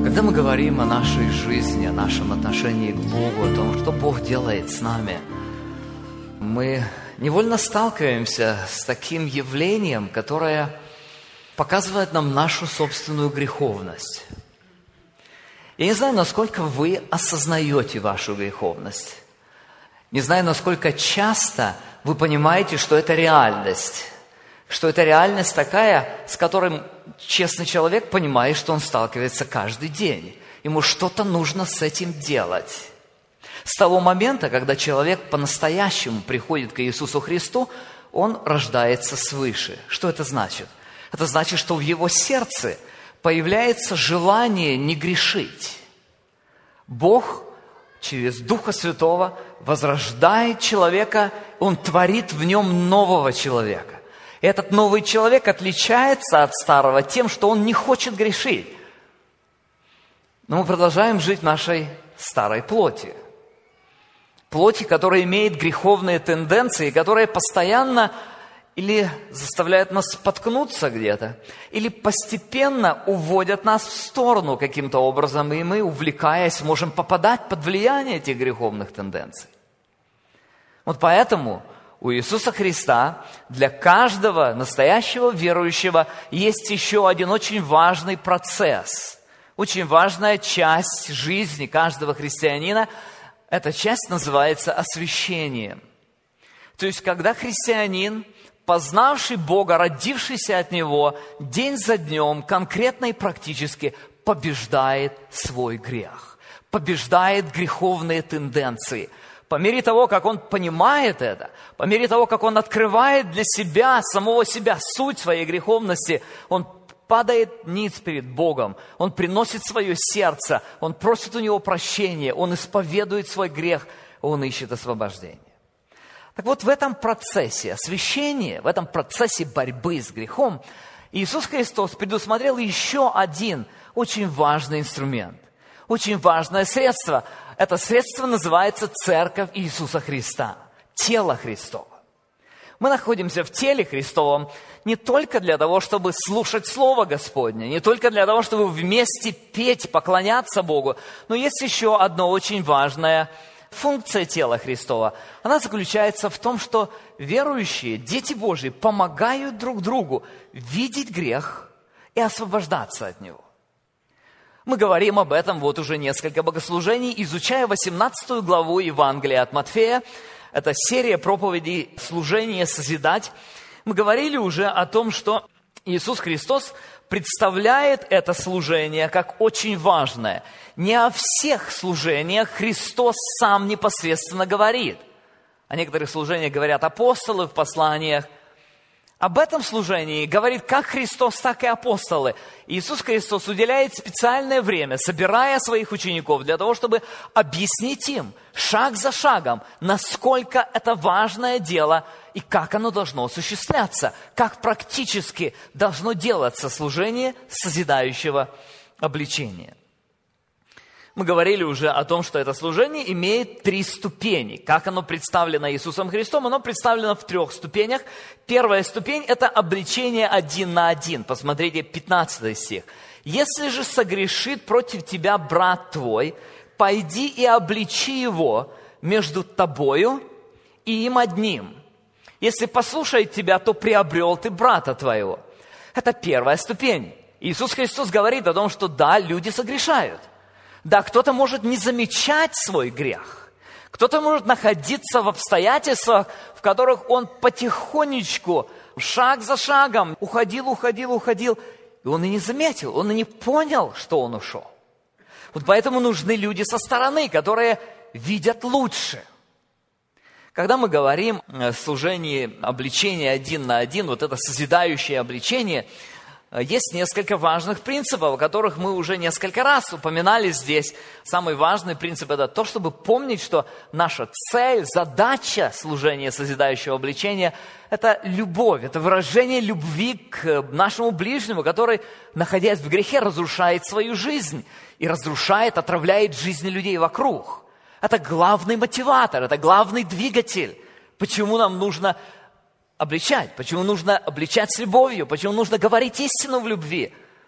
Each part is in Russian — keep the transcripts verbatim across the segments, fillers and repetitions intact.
Когда мы говорим о нашей жизни, о нашем отношении к Богу, о том, что Бог делает с нами, мы невольно сталкиваемся с таким явлением, которое показывает нам нашу собственную греховность. Я не знаю, насколько вы осознаете вашу греховность. Не знаю, насколько часто вы понимаете, что это реальность. Что это реальность такая, с которой честный человек понимает, что он сталкивается каждый день. Ему что-то нужно с этим делать. С того момента, когда человек по-настоящему приходит к Иисусу Христу, он рождается свыше. Что это значит? Это значит, что в его сердце появляется желание не грешить. Бог через Духа Святого возрождает человека, Он творит в нем нового человека. Этот новый человек отличается от старого тем, что он не хочет грешить. Но мы продолжаем жить в нашей старой плоти. Плоти, которая имеет греховные тенденции, которая постоянно или заставляет нас споткнуться где-то, или постепенно уводят нас в сторону каким-то образом, и мы, увлекаясь, можем попадать под влияние этих греховных тенденций. Вот поэтому у Иисуса Христа для каждого настоящего верующего есть еще один очень важный процесс, очень важная часть жизни каждого христианина. Эта часть называется освящением. То есть, когда христианин, познавший Бога, родившийся от Него, день за днем, конкретно и практически побеждает свой грех, побеждает греховные тенденции. По мере того, как он понимает это, по мере того, как он открывает для себя, самого себя, суть своей греховности, он падает ниц перед Богом, он приносит свое сердце, он просит у Него прощения, он исповедует свой грех, он ищет освобождения. Так вот, в этом процессе освящения, в этом процессе борьбы с грехом, Иисус Христос предусмотрел еще один очень важный инструмент, очень важное средство. Это средство называется Церковь Иисуса Христа, тело Христово. Мы находимся в теле Христовом не только для того, чтобы слушать Слово Господне, не только для того, чтобы вместе петь, поклоняться Богу, но есть еще одна очень важная функция тела Христова. Она заключается в том, что верующие, дети Божьи, помогают друг другу видеть грех и освобождаться от него. Мы говорим об этом вот уже несколько богослужений, изучая восемнадцатую главу Евангелия от Матфея. Это серия проповедей «Служение созидать». Мы говорили уже о том, что Иисус Христос представляет это служение как очень важное. Не о всех служениях Христос сам непосредственно говорит. О некоторых служениях говорят апостолы в посланиях. Об этом служении говорит как Христос, так и апостолы. Иисус Христос уделяет специальное время, собирая своих учеников, для того, чтобы объяснить им шаг за шагом, насколько это важное дело и как оно должно осуществляться, как практически должно делаться служение созидающего обличения. Мы говорили уже о том, что это служение имеет три ступени. Как оно представлено Иисусом Христом? Оно представлено в трех ступенях. Первая ступень – это обличение один на один. Посмотрите, пятнадцатый стих. «Если же согрешит против тебя брат твой, пойди и обличи его между тобою и им одним. Если послушает тебя, то приобрел ты брата твоего». Это первая ступень. Иисус Христос говорит о том, что да, люди согрешают. Да, кто-то может не замечать свой грех. Кто-то может находиться в обстоятельствах, в которых он потихонечку, шаг за шагом, уходил, уходил, уходил. И он и не заметил, он и не понял, что он ушел. Вот поэтому нужны люди со стороны, которые видят лучше. Когда мы говорим о служении обличения один на один, вот это созидающее обличение, есть несколько важных принципов, о которых мы уже несколько раз упоминали здесь. Самый важный принцип – это то, чтобы помнить, что наша цель, задача служения созидающего обличения – это любовь, это выражение любви к нашему ближнему, который, находясь в грехе, разрушает свою жизнь и разрушает, отравляет жизни людей вокруг. Это главный мотиватор, это главный двигатель. Почему нам нужно обличать? Почему нужно обличать с любовью? Почему нужно говорить истину в любви?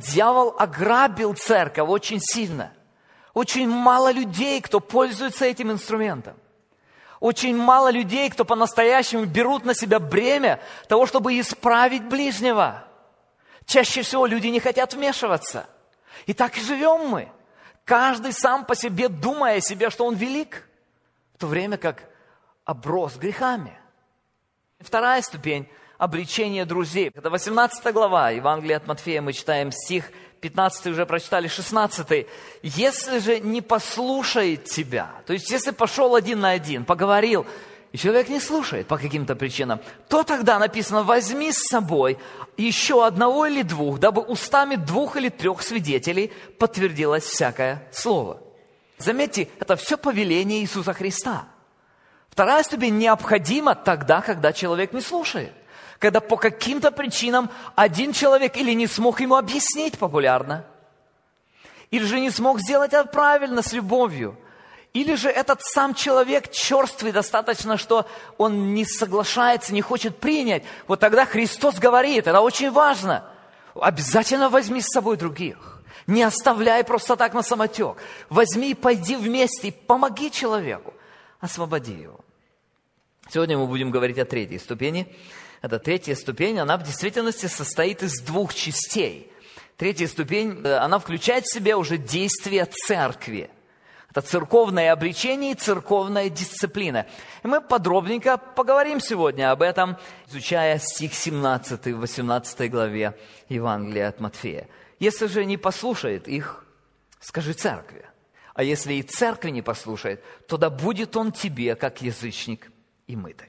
Дьявол ограбил церковь очень сильно. Очень мало людей, кто пользуется этим инструментом. Очень мало людей, кто по-настоящему берут на себя бремя того, чтобы исправить ближнего. Чаще всего люди не хотят вмешиваться. И так и живем мы. Каждый сам по себе, думая о себе, что он велик, в то время как оброс грехами. Вторая ступень – обличение друзей. Это восемнадцатая глава Евангелия от Матфея, мы читаем стих пятнадцатый, уже прочитали шестнадцатый. «Если же не послушает тебя», то есть если пошел один на один, поговорил, и человек не слушает по каким-то причинам, то тогда написано: возьми с собой еще одного или двух, дабы устами двух или трех свидетелей подтвердилось всякое слово. Заметьте, это все повеление Иисуса Христа. Вторая ступень необходима тогда, когда человек не слушает. Когда по каким-то причинам один человек или не смог ему объяснить популярно, или же не смог сделать это правильно, с любовью, или же этот сам человек черствый достаточно, что он не соглашается, не хочет принять. Вот тогда Христос говорит, это очень важно, обязательно возьми с собой других. Не оставляй просто так на самотек. Возьми и пойди вместе, и помоги человеку, освободи его. Сегодня мы будем говорить о третьей ступени. Эта третья ступень, она в действительности состоит из двух частей. Третья ступень, она включает в себя уже действие церкви. Это церковное обличение и церковная дисциплина. И мы подробненько поговорим сегодня об этом, изучая стих семнадцатый в восемнадцатой главе Евангелия от Матфея. Если же не послушает их, скажи церкви. А если и церкви не послушает, то да будет он тебе, как язычник и мытарь.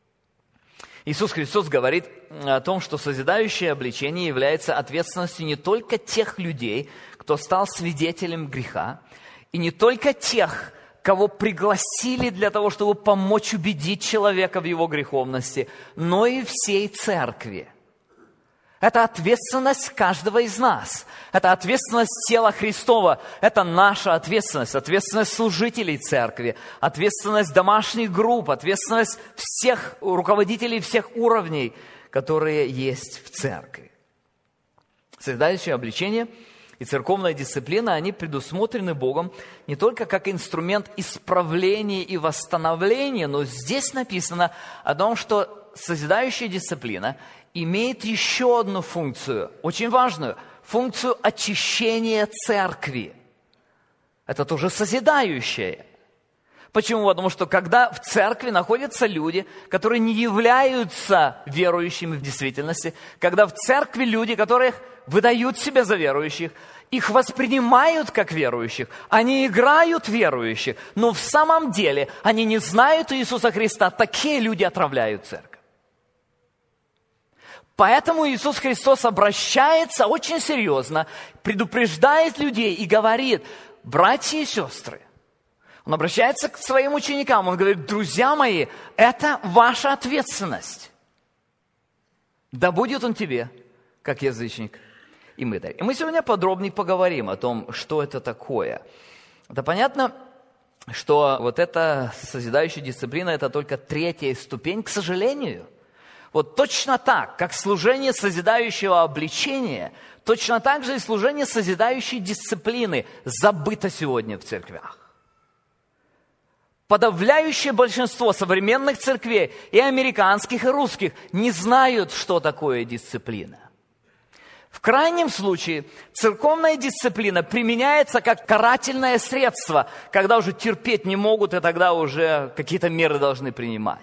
Иисус Христос говорит о том, что созидающее обличение является ответственностью не только тех людей, кто стал свидетелем греха, и не только тех, кого пригласили для того, чтобы помочь убедить человека в его греховности, но и всей церкви. Это ответственность каждого из нас. Это ответственность тела Христова. Это наша ответственность, ответственность служителей церкви, ответственность домашних групп, ответственность всех руководителей всех уровней, которые есть в церкви. Созидающее обличение и церковная дисциплина, они предусмотрены Богом не только как инструмент исправления и восстановления, но здесь написано о том, что созидающая дисциплина имеет еще одну функцию, очень важную, функцию очищения церкви. Это тоже созидающее. Почему? Потому что когда в церкви находятся люди, которые не являются верующими в действительности, когда в церкви люди, которых выдают себя за верующих, их воспринимают как верующих, они играют верующих, но в самом деле они не знают Иисуса Христа, такие люди отравляют церковь. Поэтому Иисус Христос обращается очень серьезно, предупреждает людей и говорит: братья и сестры, Он обращается к своим ученикам, Он говорит: друзья мои, это ваша ответственность. Да будет он тебе, как язычник и мытарь. И мы сегодня подробнее поговорим о том, что это такое. Это понятно, что вот эта созидающая дисциплина – это только третья ступень, к сожалению. Вот точно так, как служение созидающего обличения, точно так же и служение созидающей дисциплины забыто сегодня в церквях. Подавляющее большинство современных церквей, и американских, и русских, не знают, что такое дисциплина. В крайнем случае, церковная дисциплина применяется как карательное средство, когда уже терпеть не могут, и тогда уже какие-то меры должны принимать.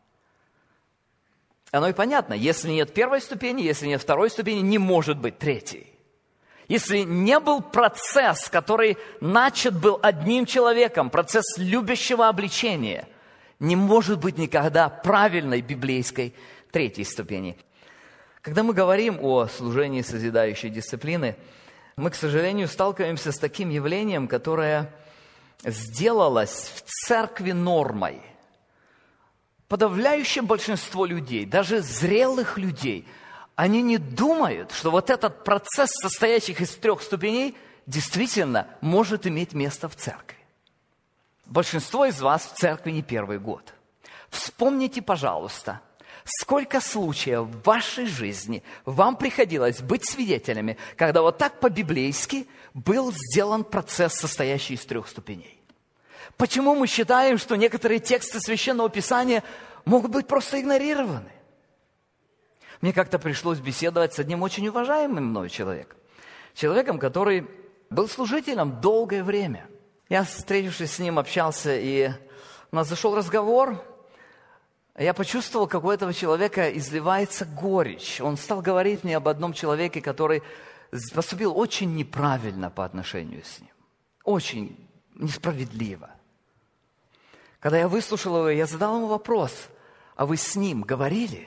Оно и понятно, если нет первой ступени, если нет второй ступени, не может быть третьей. Если не был процесс, который начат был одним человеком, процесс любящего обличения, не может быть никогда правильной библейской третьей ступени. Когда мы говорим о служении созидающей дисциплины, мы, к сожалению, сталкиваемся с таким явлением, которое сделалось в церкви нормой. Подавляющее большинство людей, даже зрелых людей, они не думают, что вот этот процесс, состоящий из трех ступеней, действительно может иметь место в церкви. Большинство из вас в церкви не первый год. Вспомните, пожалуйста, сколько случаев в вашей жизни вам приходилось быть свидетелями, когда вот так по-библейски был сделан процесс, состоящий из трех ступеней? Почему мы считаем, что некоторые тексты Священного Писания могут быть просто игнорированы? Мне как-то пришлось беседовать с одним очень уважаемым мной человеком. Человеком, который был служителем долгое время. Я, встретившись с ним, общался, и у нас зашел разговор. Я почувствовал, как у этого человека изливается горечь. Он стал говорить мне об одном человеке, который поступил очень неправильно по отношению с ним. Очень несправедливо. Когда я выслушал его, я задал ему вопрос: а вы с ним говорили?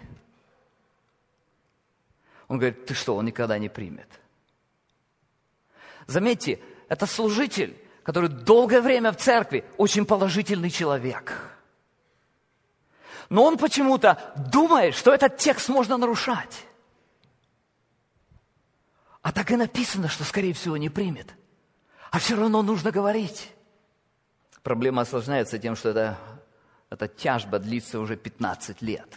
Он говорит: ты что, он никогда не примет. Заметьте, это служитель, который долгое время в церкви, очень положительный человек. Но он почему-то думает, что этот текст можно нарушать. А так и написано, что, скорее всего, не примет. А все равно нужно говорить. Проблема осложняется тем, что это, эта тяжба длится уже пятнадцать лет.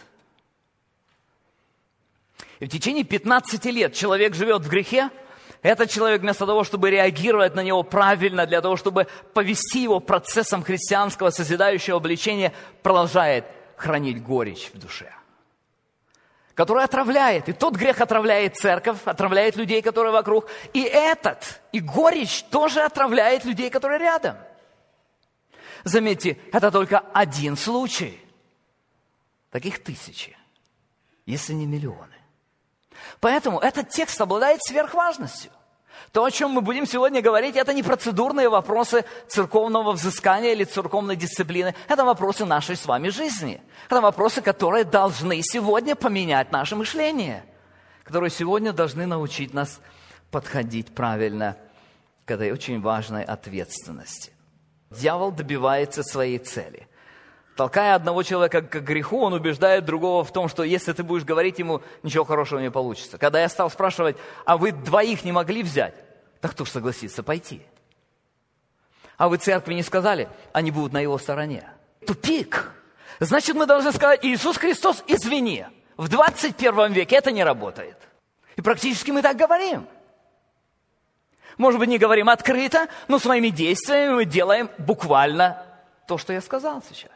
И в течение пятнадцати лет человек живет в грехе. Этот человек вместо того, чтобы реагировать на него правильно, для того, чтобы повести его процессом христианского созидающего обличения, продолжает хранить горечь в душе, которая отравляет. И тот грех отравляет церковь, отравляет людей, которые вокруг. И этот, и горечь тоже отравляет людей, которые рядом. Заметьте, это только один случай. Таких тысячи, если не миллионы. Поэтому этот текст обладает сверхважностью. То, о чем мы будем сегодня говорить, это не процедурные вопросы церковного взыскания или церковной дисциплины. Это вопросы нашей с вами жизни. Это вопросы, которые должны сегодня поменять наше мышление. Которые сегодня должны научить нас подходить правильно к этой очень важной ответственности. Дьявол добивается своей цели. Толкая одного человека к греху, он убеждает другого в том, что если ты будешь говорить ему, ничего хорошего не получится. Когда я стал спрашивать: а вы двоих не могли взять? Так кто ж согласится пойти? А вы церкви не сказали? Они будут на его стороне. Тупик. Значит, мы должны сказать: Иисус Христос, извини, в двадцать первом веке это не работает. И практически мы так говорим. Может быть, не говорим открыто, но своими действиями мы делаем буквально то, что я сказал сейчас.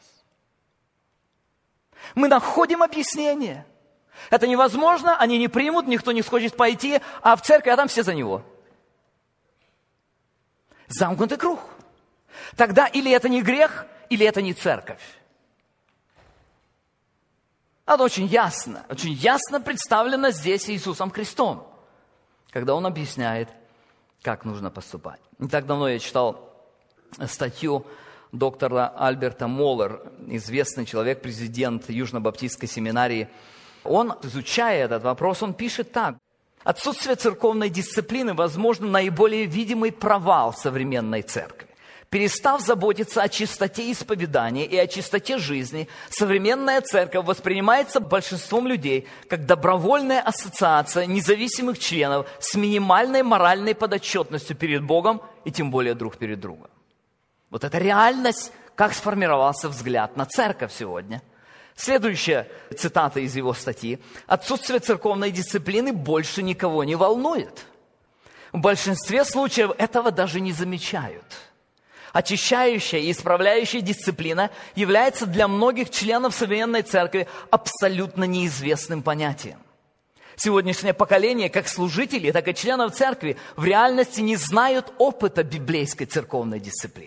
Мы находим объяснение. Это невозможно, они не примут, никто не хочет пойти, а в церкви, а там все за него. Замкнутый круг. Тогда или это не грех, или это не церковь. Это очень ясно, очень ясно представлено здесь Иисусом Христом, когда Он объясняет, как нужно поступать. Не так давно я читал статью доктора Альберта Моллер, известный человек, президент Южно-Баптистской семинарии. Он, изучая этот вопрос, он пишет так: отсутствие церковной дисциплины, возможно, наиболее видимый провал современной церкви. Перестав заботиться о чистоте исповедания и о чистоте жизни, современная церковь воспринимается большинством людей как добровольная ассоциация независимых членов с минимальной моральной подотчетностью перед Богом и тем более друг перед другом. Вот это реальность, как сформировался взгляд на церковь сегодня. Следующая цитата из его статьи: «Отсутствие церковной дисциплины больше никого не волнует. В большинстве случаев этого даже не замечают. Очищающая и исправляющая дисциплина является для многих членов современной церкви абсолютно неизвестным понятием. Сегодняшнее поколение, как служителей, так и членов церкви, в реальности не знают опыта библейской церковной дисциплины».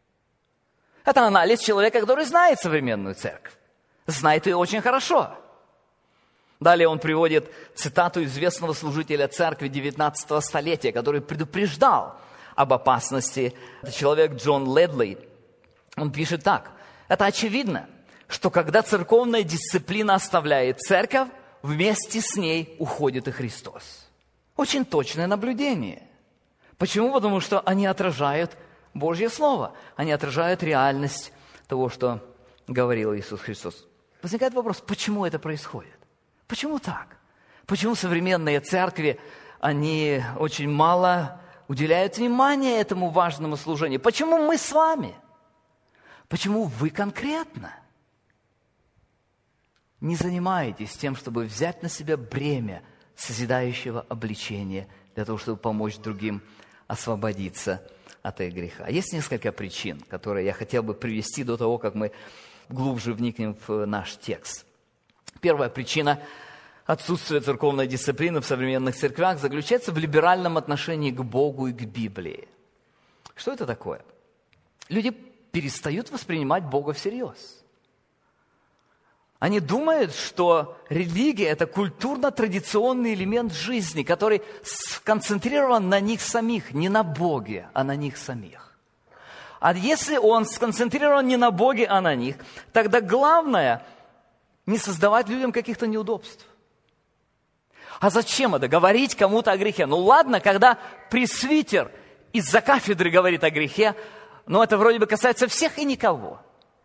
Это анализ человека, который знает современную церковь. Знает ее очень хорошо. Далее он приводит цитату известного служителя церкви девятнадцатого столетия, который предупреждал об опасности. Это человек Джон Ледли. Он пишет так: «Это очевидно, что когда церковная дисциплина оставляет церковь, вместе с ней уходит и Христос». Очень точное наблюдение. Почему? Потому что они отражают Божье Слово. Они отражают реальность того, что говорил Иисус Христос. Возникает вопрос: почему это происходит? Почему так? Почему современные церкви, они очень мало уделяют внимания этому важному служению? Почему мы с вами? Почему вы конкретно не занимаетесь тем, чтобы взять на себя бремя созидающего обличения для того, чтобы помочь другим освободиться от их греха. Есть несколько причин, которые я хотел бы привести до того, как мы глубже вникнем в наш текст. Первая причина отсутствия церковной дисциплины в современных церквях заключается в либеральном отношении к Богу и к Библии. Что это такое? Люди перестают воспринимать Бога всерьез. Они думают, что религия – это культурно-традиционный элемент жизни, который сконцентрирован на них самих, не на Боге, а на них самих. А если он сконцентрирован не на Боге, а на них, тогда главное – не создавать людям каких-то неудобств. А зачем это? Говорить кому-то о грехе. Ну ладно, когда пресвитер из-за кафедры говорит о грехе, но это вроде бы касается всех и никого.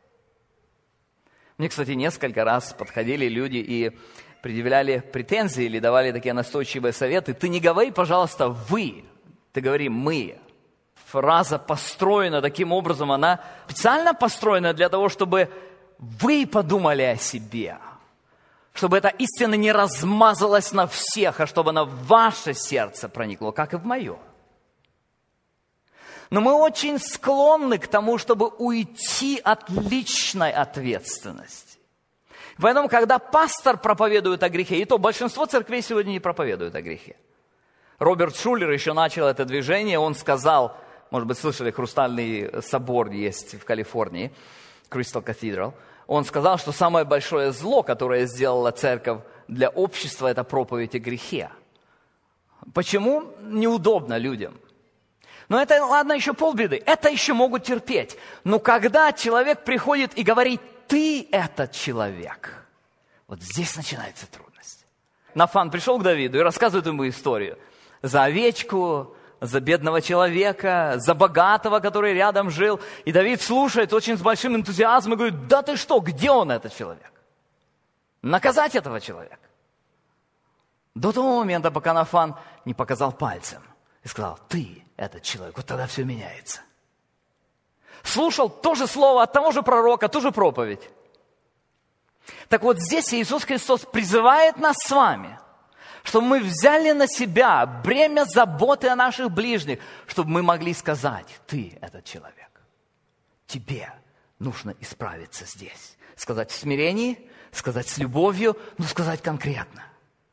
Мне, кстати, несколько раз подходили люди и предъявляли претензии или давали такие настойчивые советы. Ты не говори, пожалуйста, «вы», ты говори «мы». Фраза построена таким образом, она специально построена для того, чтобы вы подумали о себе. Чтобы эта истина не размазалась на всех, а чтобы она в ваше сердце проникла, как и в мое. Но мы очень склонны к тому, чтобы уйти от личной ответственности. Поэтому, когда пастор проповедует о грехе, и то большинство церквей сегодня не проповедуют о грехе. Роберт Шулер еще начал это движение, он сказал, может быть, слышали, Хрустальный собор есть в Калифорнии, Crystal Cathedral, он сказал, что самое большое зло, которое сделала церковь для общества, это проповедь о грехе. Почему? Неудобно людям. Но это, ладно, еще полбеды. Это еще могут терпеть. Но когда человек приходит и говорит, ты этот человек, вот здесь начинается трудность. Нафан пришел к Давиду и рассказывает ему историю. За овечку, за бедного человека, за богатого, который рядом жил. И Давид слушает очень с большим энтузиазмом и говорит, да ты что, где он, этот человек? Наказать этого человека. До того момента, пока Нафан не показал пальцем и сказал, ты этот человек, вот тогда все меняется. Слушал то же слово от того же пророка, ту же проповедь. Так вот здесь Иисус Христос призывает нас с вами, чтобы мы взяли на себя бремя заботы о наших ближних, чтобы мы могли сказать, ты этот человек, тебе нужно исправиться здесь. Сказать в смирении, сказать с любовью, но сказать конкретно.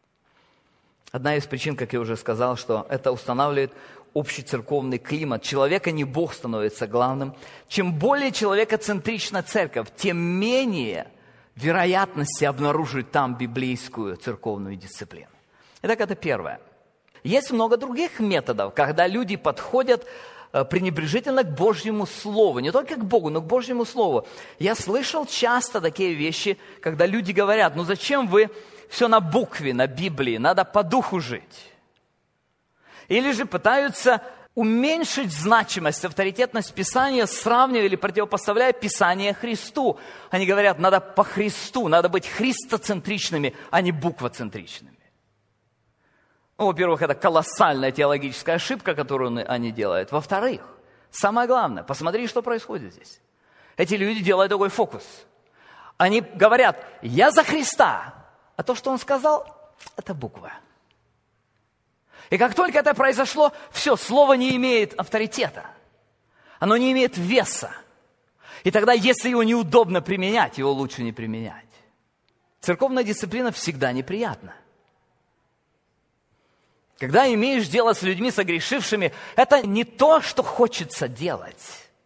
Одна из причин, как я уже сказал, что это устанавливает общий церковный климат. Человека не Бог становится главным. Чем более человекоцентрична церковь, тем менее вероятности обнаружить там библейскую церковную дисциплину. Итак, это первое. Есть много других методов, когда люди подходят пренебрежительно к Божьему Слову. Не только к Богу, но к Божьему Слову. Я слышал часто такие вещи, когда люди говорят, ну зачем вы все на букве, на Библии, надо по духу жить. Или же пытаются уменьшить значимость, авторитетность Писания, сравнивая или противопоставляя Писание Христу. Они говорят, надо по Христу, надо быть христоцентричными, а не буквоцентричными. Ну, во-первых, это колоссальная теологическая ошибка, которую они делают. Во-вторых, самое главное, посмотри, что происходит здесь. Эти люди делают такой фокус. Они говорят, я за Христа, а то, что он сказал, это буква. И как только это произошло, все, слово не имеет авторитета. Оно не имеет веса. И тогда, если его неудобно применять, его лучше не применять. Церковная дисциплина всегда неприятна. Когда имеешь дело с людьми согрешившими, это не то, что хочется делать.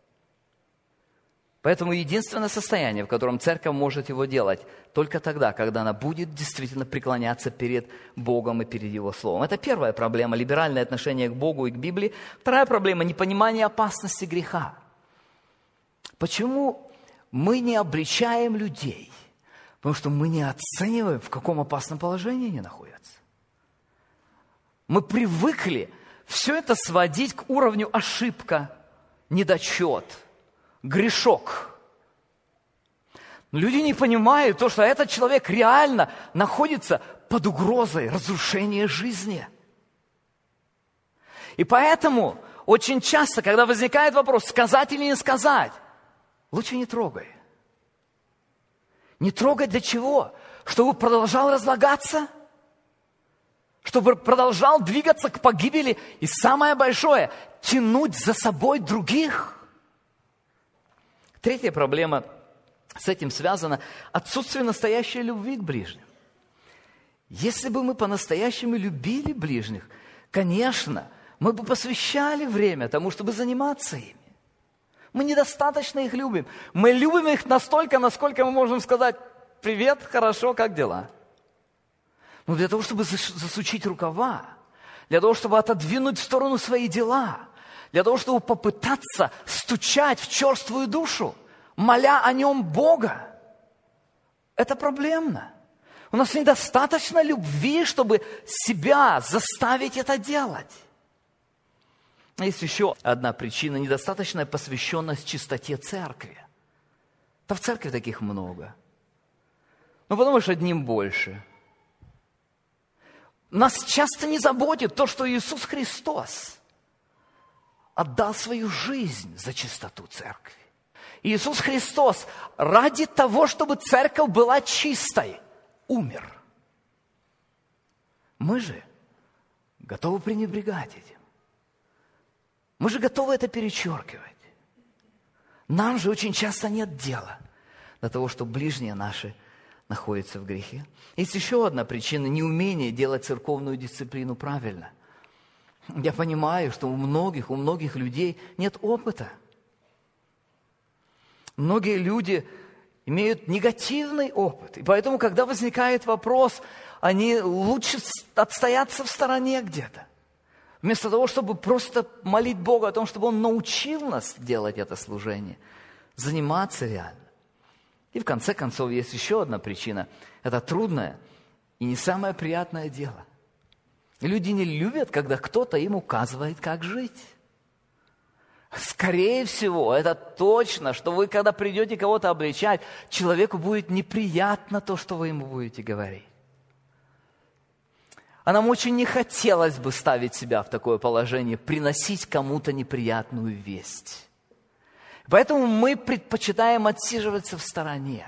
Поэтому единственное состояние, в котором церковь может его делать, только тогда, когда она будет действительно преклоняться перед Богом и перед Его Словом. Это первая проблема, либеральное отношение к Богу и к Библии. Вторая проблема – непонимание опасности греха. Почему мы не обличаем людей? Потому что мы не оцениваем, в каком опасном положении они находятся. Мы привыкли все это сводить к уровню ошибка, недочет, грешок. Но люди не понимают то, что этот человек реально находится под угрозой разрушения жизни. И поэтому очень часто, когда возникает вопрос, сказать или не сказать, лучше не трогай. Не трогать для чего? Чтобы продолжал разлагаться? Чтобы продолжал двигаться к погибели? И самое большое – тянуть за собой других? Третья проблема с этим связана – отсутствие настоящей любви к ближним. Если бы мы по-настоящему любили ближних, конечно, мы бы посвящали время тому, чтобы заниматься ими. Мы недостаточно их любим. Мы любим их настолько, насколько мы можем сказать: «Привет, хорошо, как дела?» Но для того, чтобы засучить рукава, для того, чтобы отодвинуть в сторону свои дела, для того, чтобы попытаться стучать в черствую душу, моля о нем Бога, это проблемно. У нас недостаточно любви, чтобы себя заставить это делать. Есть еще одна причина – недостаточная посвященность чистоте церкви. Да в церкви таких много. Ну, подумаешь, одним больше. Нас часто не заботит то, что Иисус Христос отдал свою жизнь за чистоту церкви. Иисус Христос ради того, чтобы церковь была чистой, умер. Мы же готовы пренебрегать этим. Мы же готовы это перечеркивать. Нам же очень часто нет дела до того, что ближние наши находятся в грехе. Есть еще одна причина – неумение делать церковную дисциплину правильно. Я понимаю, что у многих, у многих людей нет опыта. Многие люди имеют негативный опыт. И поэтому, когда возникает вопрос, они лучше отстояться в стороне где-то. Вместо того, чтобы просто молить Бога о том, чтобы Он научил нас делать это служение, заниматься реально. И в конце концов, есть еще одна причина. Это трудное и не самое приятное дело. Люди не любят, когда кто-то им указывает, как жить. Скорее всего, это точно, что вы, когда придете кого-то обличать, человеку будет неприятно то, что вы ему будете говорить. А нам очень не хотелось бы ставить себя в такое положение, приносить кому-то неприятную весть. Поэтому мы предпочитаем отсиживаться в стороне,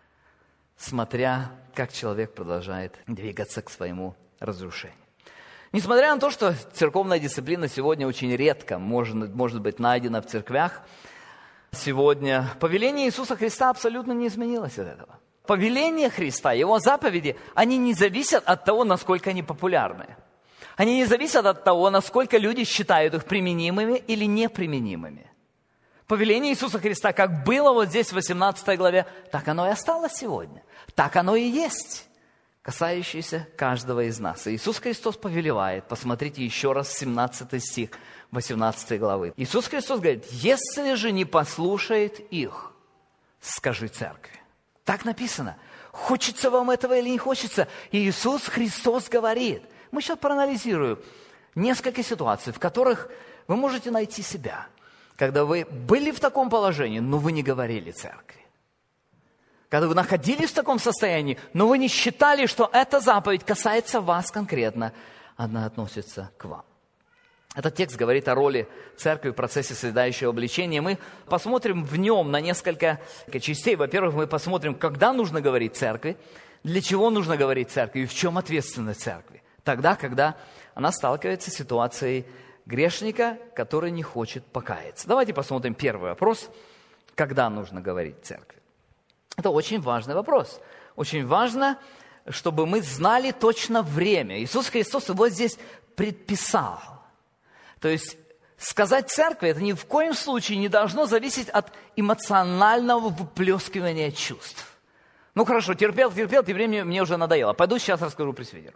смотря, как человек продолжает двигаться к своему разрушению. Несмотря на то, что церковная дисциплина сегодня очень редко может, может быть найдена в церквях, сегодня повеление Иисуса Христа абсолютно не изменилось от этого. Повеление Христа, Его заповеди, они не зависят от того, насколько они популярны. Они не зависят от того, насколько люди считают их применимыми или неприменимыми. Повеление Иисуса Христа, как было вот здесь в восемнадцатой главе, так оно и осталось сегодня. Так оно и есть, касающееся каждого из нас. И Иисус Христос повелевает, посмотрите еще раз семнадцатый стих восемнадцатой главы. Иисус Христос говорит: «Если же не послушает их, скажи церкви». Так написано. Хочется вам этого или не хочется? И Иисус Христос говорит. Мы сейчас проанализируем несколько ситуаций, в которых вы можете найти себя. Когда вы были в таком положении, но вы не говорили церкви. Когда вы находились в таком состоянии, но вы не считали, что эта заповедь касается вас конкретно, она относится к вам. Этот текст говорит о роли церкви в процессе созидающего обличения. Мы посмотрим в нем на несколько частей. Во-первых, мы посмотрим, когда нужно говорить церкви, для чего нужно говорить церкви и в чем ответственность церкви. Тогда, когда она сталкивается с ситуацией грешника, который не хочет покаяться. Давайте посмотрим первый вопрос. Когда нужно говорить церкви? Это очень важный вопрос. Очень важно, чтобы мы знали точно время. Иисус Христос его здесь предписал. То есть сказать церкви, это ни в коем случае не должно зависеть от эмоционального выплескивания чувств. Ну хорошо, терпел, терпел, тем временем мне уже надоело. Пойду сейчас расскажу пресвитеру.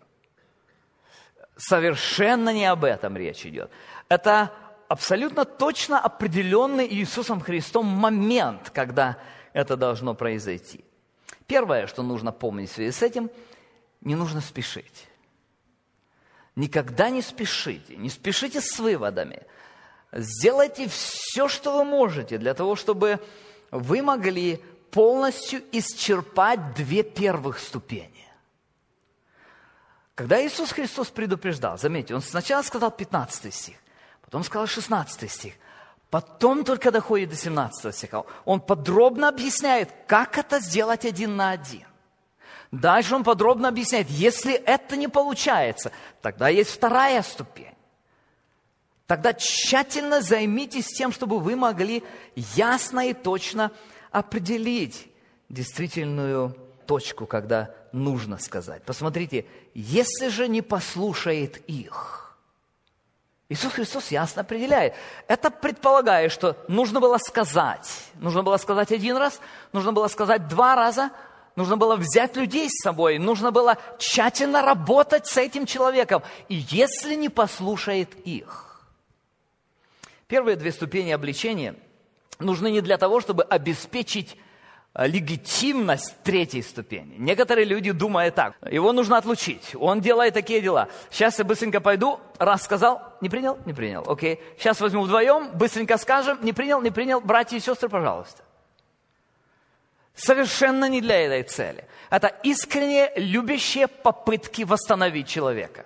Совершенно не об этом речь идет. Это абсолютно точно определенный Иисусом Христом момент, когда это должно произойти. Первое, что нужно помнить в связи с этим, не нужно спешить. Никогда не спешите, не спешите с выводами. Сделайте все, что вы можете, для того, чтобы вы могли полностью исчерпать две первых ступени. Когда Иисус Христос предупреждал, заметьте, Он сначала сказал пятнадцатый стих, потом сказал шестнадцатый стих, потом только доходит до семнадцатого стиха. Он подробно объясняет, как это сделать один на один. Дальше он подробно объясняет, если это не получается, тогда есть вторая ступень. Тогда тщательно займитесь тем, чтобы вы могли ясно и точно определить действительную точку, когда нужно сказать. Посмотрите, если же не послушает их. Иисус Христос ясно определяет. Это предполагает, что нужно было сказать. Нужно было сказать один раз, нужно было сказать два раза, нужно было взять людей с собой, нужно было тщательно работать с этим человеком. И если не послушает их. Первые две ступени обличения нужны не для того, чтобы обеспечить легитимность третьей ступени. Некоторые люди думают так: его нужно отлучить, он делает такие дела. Сейчас я быстренько пойду, раз сказал, не принял, не принял, окей. Сейчас возьму вдвоем, быстренько скажем, не принял, не принял, братья и сестры, пожалуйста. Совершенно не для этой цели. Это искренне любящие попытки восстановить человека.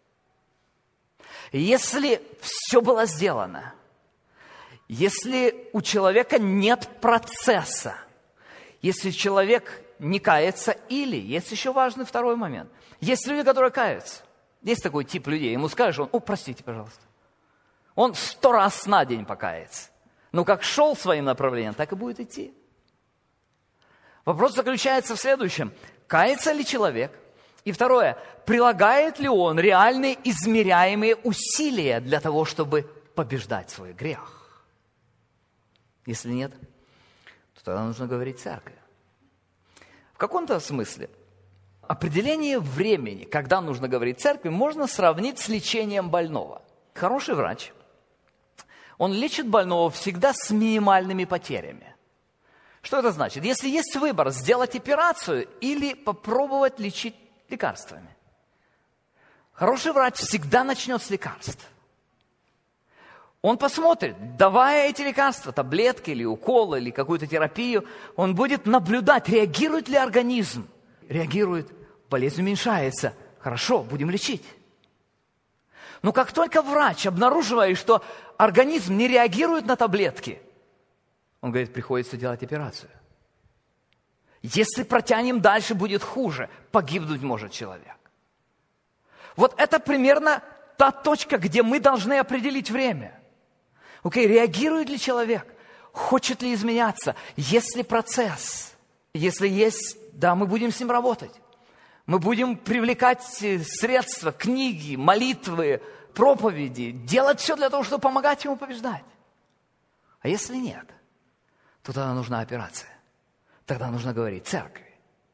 Если все было сделано, если у человека нет процесса, если человек не кается, или, есть еще важный второй момент, есть люди, которые каются. Есть такой тип людей, ему скажешь, он, о, простите, пожалуйста. Он сто раз на день покается. Но как шел своим направлением, так и будет идти. Вопрос заключается в следующем. Кается ли человек? И второе, прилагает ли он реальные измеряемые усилия для того, чтобы побеждать свой грех? Если нет, то тогда нужно говорить церкви. В каком-то смысле определение времени, когда нужно говорить церкви, можно сравнить с лечением больного. Хороший врач, он лечит больного всегда с минимальными потерями. Что это значит? Если есть выбор сделать операцию или попробовать лечить лекарствами, хороший врач всегда начнет с лекарств. Он посмотрит, давая эти лекарства, таблетки или уколы, или какую-то терапию, он будет наблюдать, реагирует ли организм. Реагирует, болезнь уменьшается. Хорошо, будем лечить. Но как только врач обнаруживает, что организм не реагирует на таблетки, он говорит, приходится делать операцию. Если протянем дальше, будет хуже, погибнуть может человек. Вот это примерно та точка, где мы должны определить время. Окей, okay, реагирует ли человек? Хочет ли изменяться? Есть ли процесс? Если есть, да, мы будем с ним работать. Мы будем привлекать средства, книги, молитвы, проповеди, делать все для того, чтобы помогать ему побеждать. А если нет, то тогда нужна операция. Тогда нужно говорить церкви.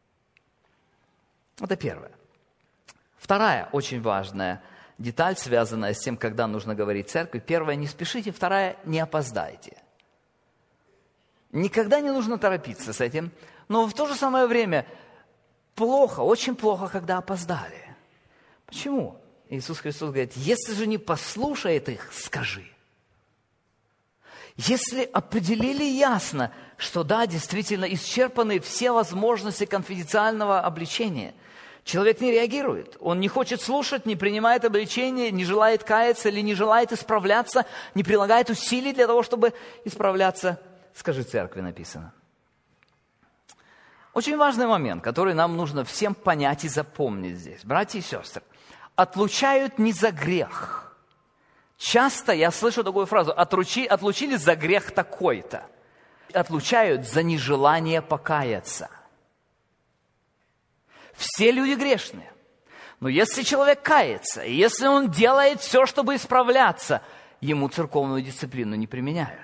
Это первое. Вторая очень важная деталь, связанная с тем, когда нужно говорить церкви. Первая, не спешите. Вторая, не опоздайте. Никогда не нужно торопиться с этим. Но в то же самое время плохо, очень плохо, когда опоздали. Почему? Иисус Христос говорит, если же не послушает их, скажи. Если определили ясно, что да, действительно исчерпаны все возможности конфиденциального обличения, человек не реагирует, он не хочет слушать, не принимает обличение, не желает каяться или не желает исправляться, не прилагает усилий для того, чтобы исправляться. Скажи церкви, написано. Очень важный момент, который нам нужно всем понять и запомнить здесь. Братья и сестры, отлучают не за грех. Часто я слышу такую фразу, Отручи, отлучили за грех такой-то. Отлучают за нежелание покаяться. Все люди грешные. Но если человек кается, и если он делает все, чтобы исправляться, ему церковную дисциплину не применяют.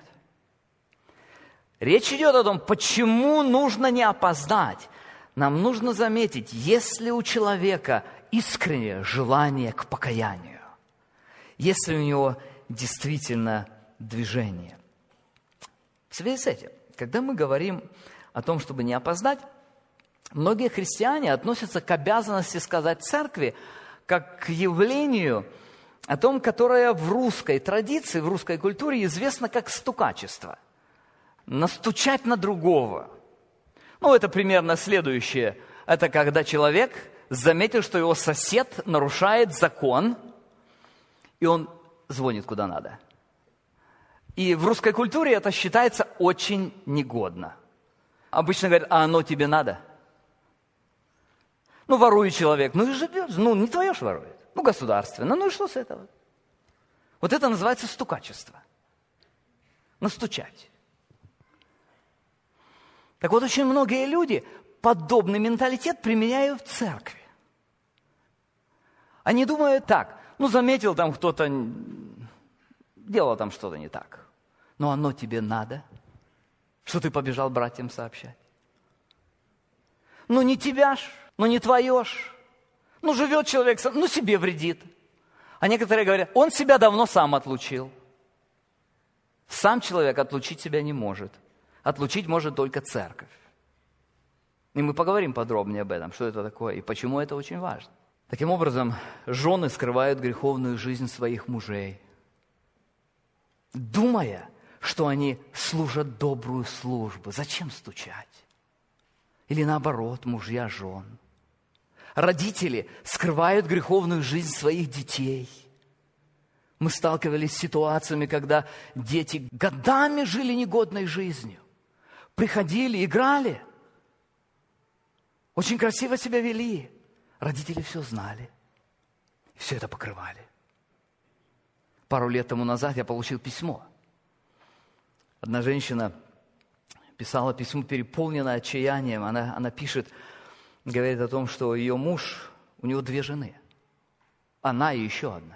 Речь идет о том, почему нужно не опоздать. Нам нужно заметить, есть ли у человека искреннее желание к покаянию, есть ли у него действительно движение. В связи с этим, когда мы говорим о том, чтобы не опоздать, многие христиане относятся к обязанности сказать церкви как к явлению, о том, которое в русской традиции, в русской культуре известно как стукачество. Настучать на другого. Ну, это примерно следующее. Это когда человек заметил, что его сосед нарушает закон, и он звонит куда надо. И в русской культуре это считается очень негодно. Обычно говорят, а оно тебе надо? Ну, ворует человек, ну и живет, ну, не твое ж ворует, ну, государственно, ну и что с этого? Вот это называется стукачество. Настучать. Так вот, очень многие люди подобный менталитет применяют в церкви. Они думают так, ну, заметил там кто-то, делал там что-то не так, но оно тебе надо, что ты побежал братьям сообщать. Ну, не тебя ж, ну, не твое ж, ну, живет человек, ну, себе вредит. А некоторые говорят, он себя давно сам отлучил. Сам человек отлучить себя не может. Отлучить может только церковь. И мы поговорим подробнее об этом, что это такое и почему это очень важно. Таким образом, жены скрывают греховную жизнь своих мужей, думая, что они служат добрую службу. Зачем стучать? Или наоборот, мужья жен. Родители скрывают греховную жизнь своих детей. Мы сталкивались с ситуациями, когда дети годами жили негодной жизнью. Приходили, играли. Очень красиво себя вели. Родители все знали. Все это покрывали. Пару лет тому назад я получил письмо. Одна женщина писала письмо, переполненное отчаянием. Она, она пишет, говорит о том, что ее муж, у него две жены. Она и еще одна.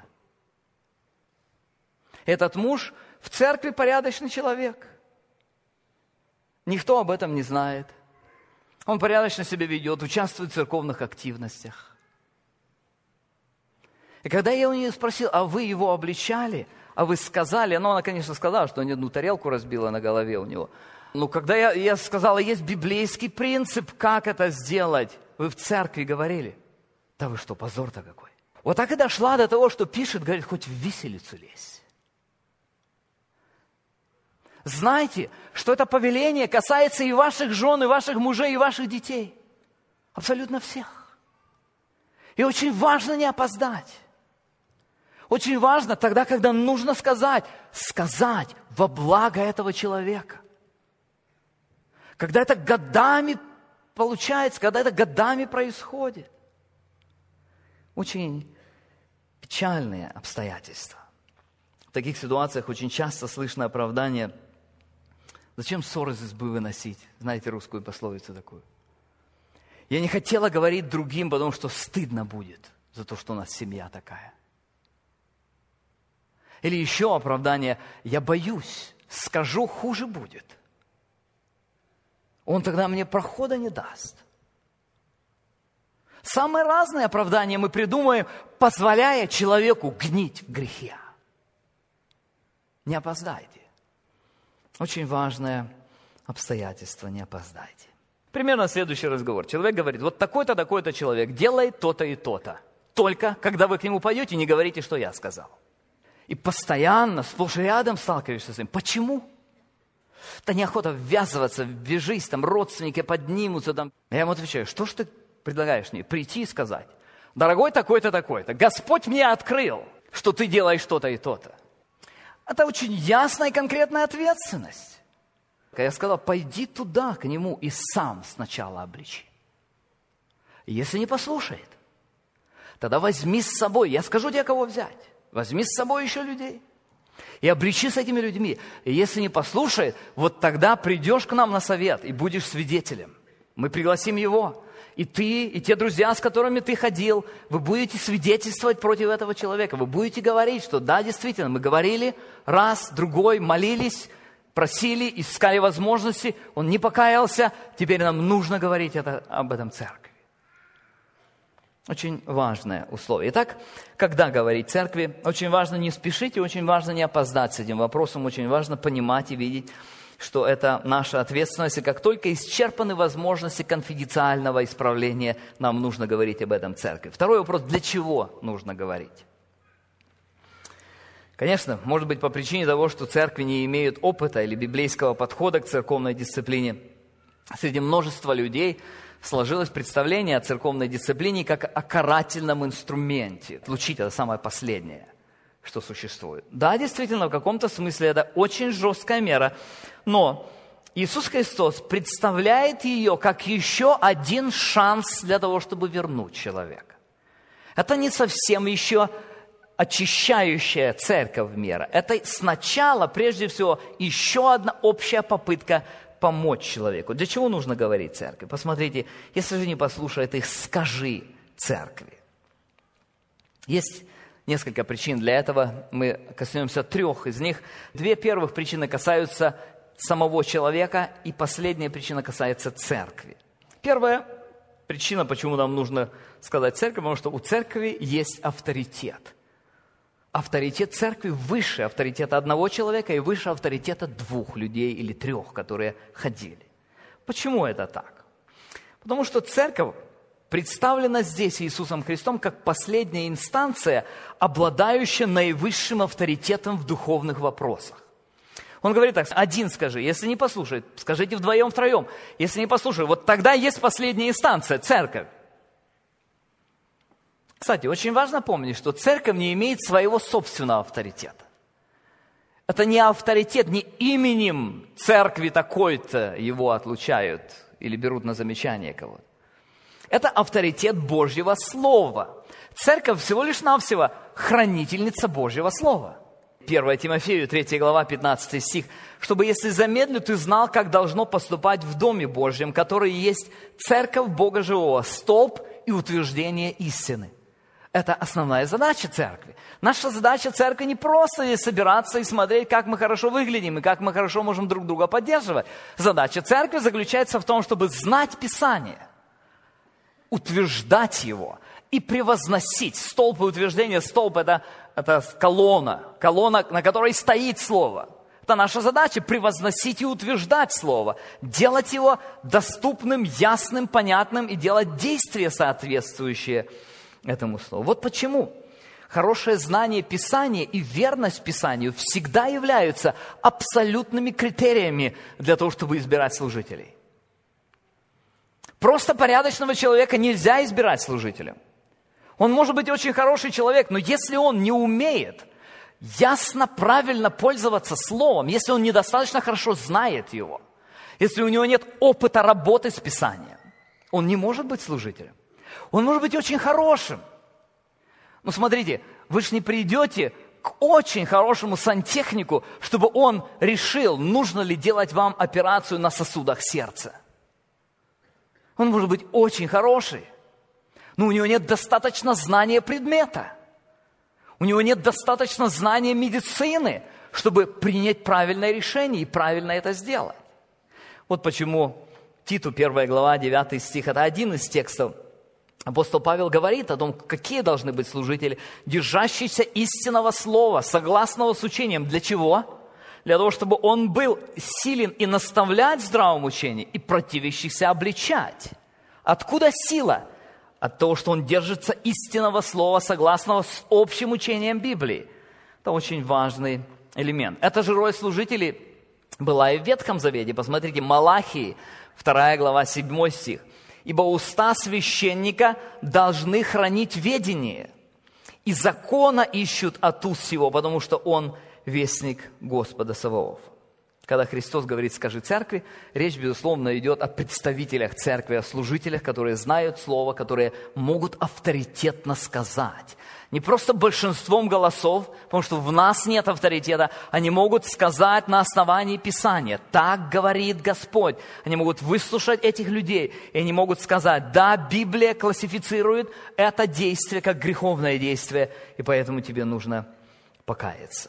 Этот муж в церкви порядочный человек. Никто об этом не знает. Он порядочно себя ведет, участвует в церковных активностях. И когда я у нее спросил, а вы его обличали, а вы сказали, ну, она, конечно, сказала, что ни одну тарелку разбила на голове у него. Но когда я, я сказала, есть библейский принцип, как это сделать, вы в церкви говорили. Да вы что, позор-то какой. Вот так и дошла до того, что пишет, говорит, хоть в виселицу лезь. Знайте, что это повеление касается и ваших жен, и ваших мужей, и ваших детей. Абсолютно всех. И очень важно не опоздать. Очень важно тогда, когда нужно сказать, сказать во благо этого человека. Когда это годами получается, когда это годами происходит. Очень печальные обстоятельства. В таких ситуациях очень часто слышно оправдание: зачем ссор из избы выносить? Знаете русскую пословицу такую. Я не хотела говорить другим, потому что стыдно будет за то, что у нас семья такая. Или еще оправдание: я боюсь, скажу, хуже будет. Он тогда мне прохода не даст. Самые разные оправдания мы придумаем, позволяя человеку гнить в грехе. Не опоздайте. Очень важное обстоятельство, не опоздайте. Примерно следующий разговор. Человек говорит, вот такой-то, такой-то человек делает то-то и то-то. Только, когда вы к нему пойдете, не говорите, что я сказал. И постоянно, сплошь и рядом сталкиваешься с ним. Почему? Да неохота ввязываться, вяжись, там родственники поднимутся. Там. Я ему отвечаю, что ж ты предлагаешь мне? Прийти и сказать, дорогой такой-то, такой-то, Господь мне открыл, что ты делаешь то-то и то-то. Это очень ясная и конкретная ответственность. Я сказал, пойди туда, к нему, и сам сначала обличи. Если не послушает, тогда возьми с собой, я скажу тебе, кого взять. Возьми с собой еще людей. И обличи с этими людьми. И если не послушает, вот тогда придешь к нам на совет и будешь свидетелем. Мы пригласим его. И ты, и те друзья, с которыми ты ходил, вы будете свидетельствовать против этого человека. Вы будете говорить, что да, действительно, мы говорили раз, другой, молились, просили, искали возможности, он не покаялся, теперь нам нужно говорить это, об этом церкви. Очень важное условие. Итак, когда говорить церкви, очень важно не спешить и очень важно не опоздать с этим вопросом, очень важно понимать и видеть, что это наша ответственность, и как только исчерпаны возможности конфиденциального исправления, нам нужно говорить об этом церкви. Второй вопрос, для чего нужно говорить? Конечно, может быть, по причине того, что церкви не имеют опыта или библейского подхода к церковной дисциплине. Среди множества людей сложилось представление о церковной дисциплине как о карательном инструменте. Отлучить — это самое последнее, что существует. Да, действительно, в каком-то смысле это очень жесткая мера, но Иисус Христос представляет ее как еще один шанс для того, чтобы вернуть человека. Это не совсем еще очищающая церковь мира. Это сначала, прежде всего, еще одна общая попытка помочь человеку. Для чего нужно говорить церкви? Посмотрите, если же не послушает их, скажи церкви. Есть несколько причин для этого. Мы коснемся трех из них. Две первых причины касаются самого человека, и последняя причина касается церкви. Первая причина, почему нам нужно сказать церковь, потому что у церкви есть авторитет. Авторитет церкви выше авторитета одного человека и выше авторитета двух людей или трех, которые ходили. Почему это так? Потому что церковь представлена здесь Иисусом Христом как последняя инстанция, обладающая наивысшим авторитетом в духовных вопросах. Он говорит так: один скажи, если не послушает, скажите вдвоем, втроем. Если не послушает, вот тогда есть последняя инстанция, церковь. Кстати, очень важно помнить, что церковь не имеет своего собственного авторитета. Это не авторитет, не именем церкви такой-то его отлучают или берут на замечание кого-то. Это авторитет Божьего Слова. Церковь всего лишь навсего хранительница Божьего Слова. первое Тимофею, третья глава, пятнадцатый стих. «Чтобы, если замедлю, ты знал, как должно поступать в Доме Божьем, который есть церковь Бога Живого, столб и утверждение истины». Это основная задача церкви. Наша задача церкви не просто собираться и смотреть, как мы хорошо выглядим и как мы хорошо можем друг друга поддерживать. Задача церкви заключается в том, чтобы знать Писание, утверждать его и превозносить. Столб и утверждение, столб – это, это колонна, колонна, на которой стоит Слово. Это наша задача – превозносить и утверждать Слово, делать его доступным, ясным, понятным и делать действия, соответствующие этому Слову. Вот почему хорошее знание Писания и верность Писанию всегда являются абсолютными критериями для того, чтобы избирать служителей. Просто порядочного человека нельзя избирать служителем. Он может быть очень хороший человек, но если он не умеет ясно, правильно пользоваться Словом, если он недостаточно хорошо знает его, если у него нет опыта работы с Писанием, он не может быть служителем. Он может быть очень хорошим. Но смотрите, вы же не придете к очень хорошему сантехнику, чтобы он решил, нужно ли делать вам операцию на сосудах сердца. Он может быть очень хороший, но у него нет достаточно знания предмета. У него нет достаточно знания медицины, чтобы принять правильное решение и правильно это сделать. Вот почему Титу, первая глава, девятый стих, это один из текстов. Апостол Павел говорит о том, какие должны быть служители, держащиеся истинного слова, согласного с учением. Для чего? Для того, чтобы он был силен и наставлять в здравом учении, и противящихся обличать. Откуда сила? От того, что он держится истинного слова, согласного с общим учением Библии. Это очень важный элемент. Эта же роль служителей была и в Ветхом Завете. Посмотрите, Малахии, вторая глава, седьмой стих. «Ибо уста священника должны хранить ведение, и закона ищут от уст сего, потому что он вестник Господа Саваофа». Когда Христос говорит «скажи церкви», речь, безусловно, идет о представителях церкви, о служителях, которые знают Слово, которые могут авторитетно сказать. Не просто большинством голосов, потому что в нас нет авторитета, они могут сказать на основании Писания. Так говорит Господь. Они могут выслушать этих людей, и они могут сказать: да, Библия классифицирует это действие как греховное действие, и поэтому тебе нужно покаяться.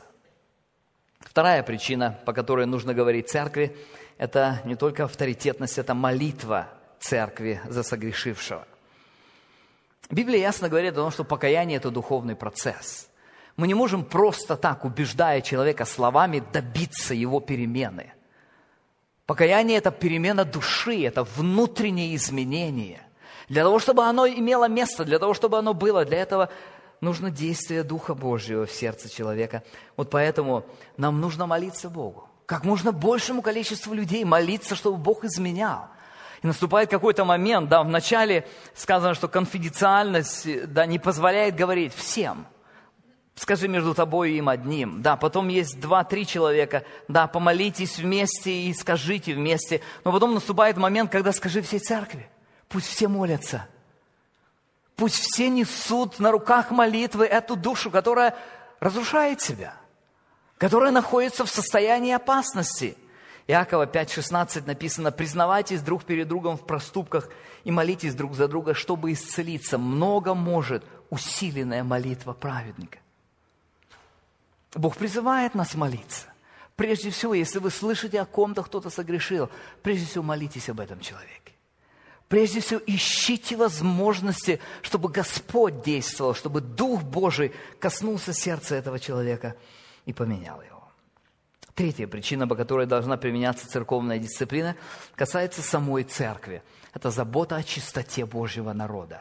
Вторая причина, по которой нужно говорить церкви, это не только авторитетность, это молитва церкви за согрешившего. Библия ясно говорит о том, что покаяние – это духовный процесс. Мы не можем просто так, убеждая человека словами, добиться его перемены. Покаяние – это перемена души, это внутреннее изменение. Для того, чтобы оно имело место, для того, чтобы оно было, для этого нужно действие Духа Божьего в сердце человека. Вот поэтому нам нужно молиться Богу. Как можно большему количеству людей молиться, чтобы Бог изменял. И наступает какой-то момент, да, вначале сказано, что конфиденциальность, да, не позволяет говорить всем. скажи между тобой и им одним. Да, потом есть два-три человека. Да, помолитесь вместе и скажите вместе. Но потом наступает момент, когда скажи всей церкви. Пусть все молятся. Пусть все несут на руках молитвы эту душу, которая разрушает себя, которая находится в состоянии опасности. Иакова пять шестнадцать написано: «Признавайтесь друг перед другом в проступках и молитесь друг за друга, чтобы исцелиться. Много может усиленная молитва праведника». Бог призывает нас молиться. Прежде всего, если вы слышите, о ком-то кто-то согрешил, прежде всего молитесь об этом человеке. Прежде всего, ищите возможности, чтобы Господь действовал, чтобы Дух Божий коснулся сердца этого человека и поменял его. Третья причина, по которой должна применяться церковная дисциплина, касается самой церкви. Это забота о чистоте Божьего народа.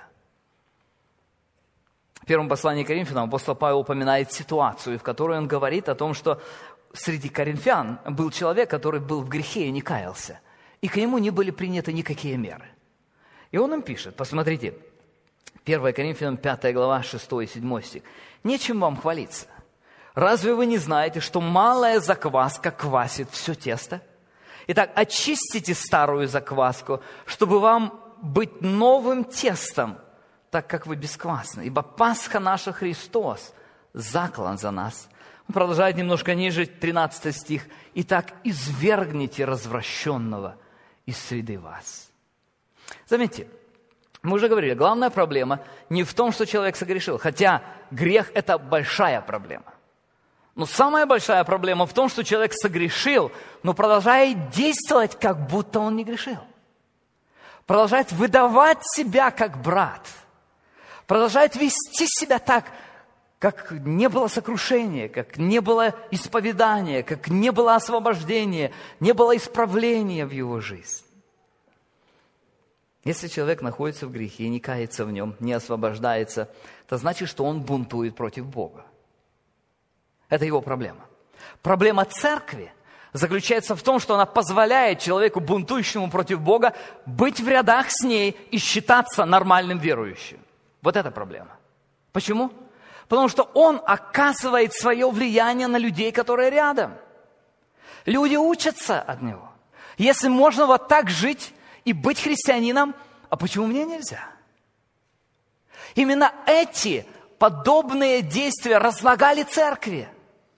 В первом послании к Коринфянам апостол Павел упоминает ситуацию, в которой он говорит о том, что среди коринфян был человек, который был в грехе и не каялся, и к нему не были приняты никакие меры. И он им пишет, посмотрите, первое Коринфянам пятая глава, шестой и седьмой стих. «Нечем вам хвалиться. Разве вы не знаете, что малая закваска квасит все тесто? Итак, очистите старую закваску, чтобы вам быть новым тестом, так как вы бесквасны. Ибо Пасха наша Христос, заклан за нас». Он продолжает немножко ниже, тринадцатый стих. «Итак, извергните развращенного из среды вас». Заметьте, мы уже говорили, главная проблема не в том, что человек согрешил, хотя грех – это большая проблема. Но самая большая проблема в том, что человек согрешил, но продолжает действовать, как будто он не грешил. Продолжает выдавать себя как брат. Продолжает вести себя так, как не было сокрушения, как не было исповедания, как не было освобождения, не было исправления в его жизни. Если человек находится в грехе и не кается в нем, не освобождается, это значит, что он бунтует против Бога. Это его проблема. Проблема церкви заключается в том, что она позволяет человеку, бунтующему против Бога, быть в рядах с ней и считаться нормальным верующим. Вот это проблема. Почему? Потому что он оказывает свое влияние на людей, которые рядом. Люди учатся от него. Если можно вот так жить и быть христианином, а почему мне нельзя? Именно эти подобные действия разлагали церкви,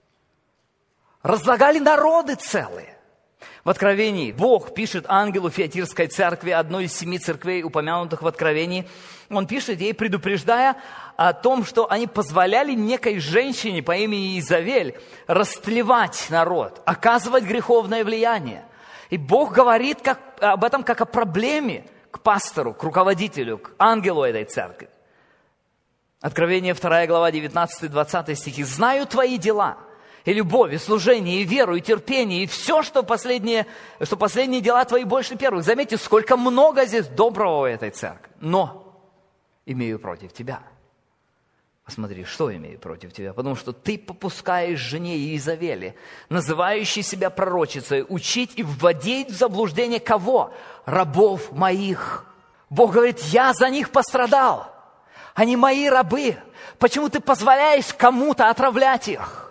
разлагали народы целые. В Откровении Бог пишет ангелу Фиатирской церкви, одной из семи церквей, упомянутых в Откровении, он пишет ей, предупреждая о том, что они позволяли некой женщине по имени Изавель растлевать народ, оказывать греховное влияние. И Бог говорит как, об этом как о проблеме к пастору, к руководителю, к ангелу этой церкви. Откровение вторая глава, девятнадцатый-двадцатый стихи. «Знаю твои дела, и любовь, и служение, и веру, и терпение, и все, что последние, что последние дела твои больше первых». Заметьте, сколько много здесь доброго в этой церкви. Но имею против тебя. Посмотри, что имею против тебя. Потому что ты попускаешь жене Иезавели, называющей себя пророчицей, учить и вводить в заблуждение кого? Рабов моих. Бог говорит, я за них пострадал. Они мои рабы. Почему ты позволяешь кому-то отравлять их?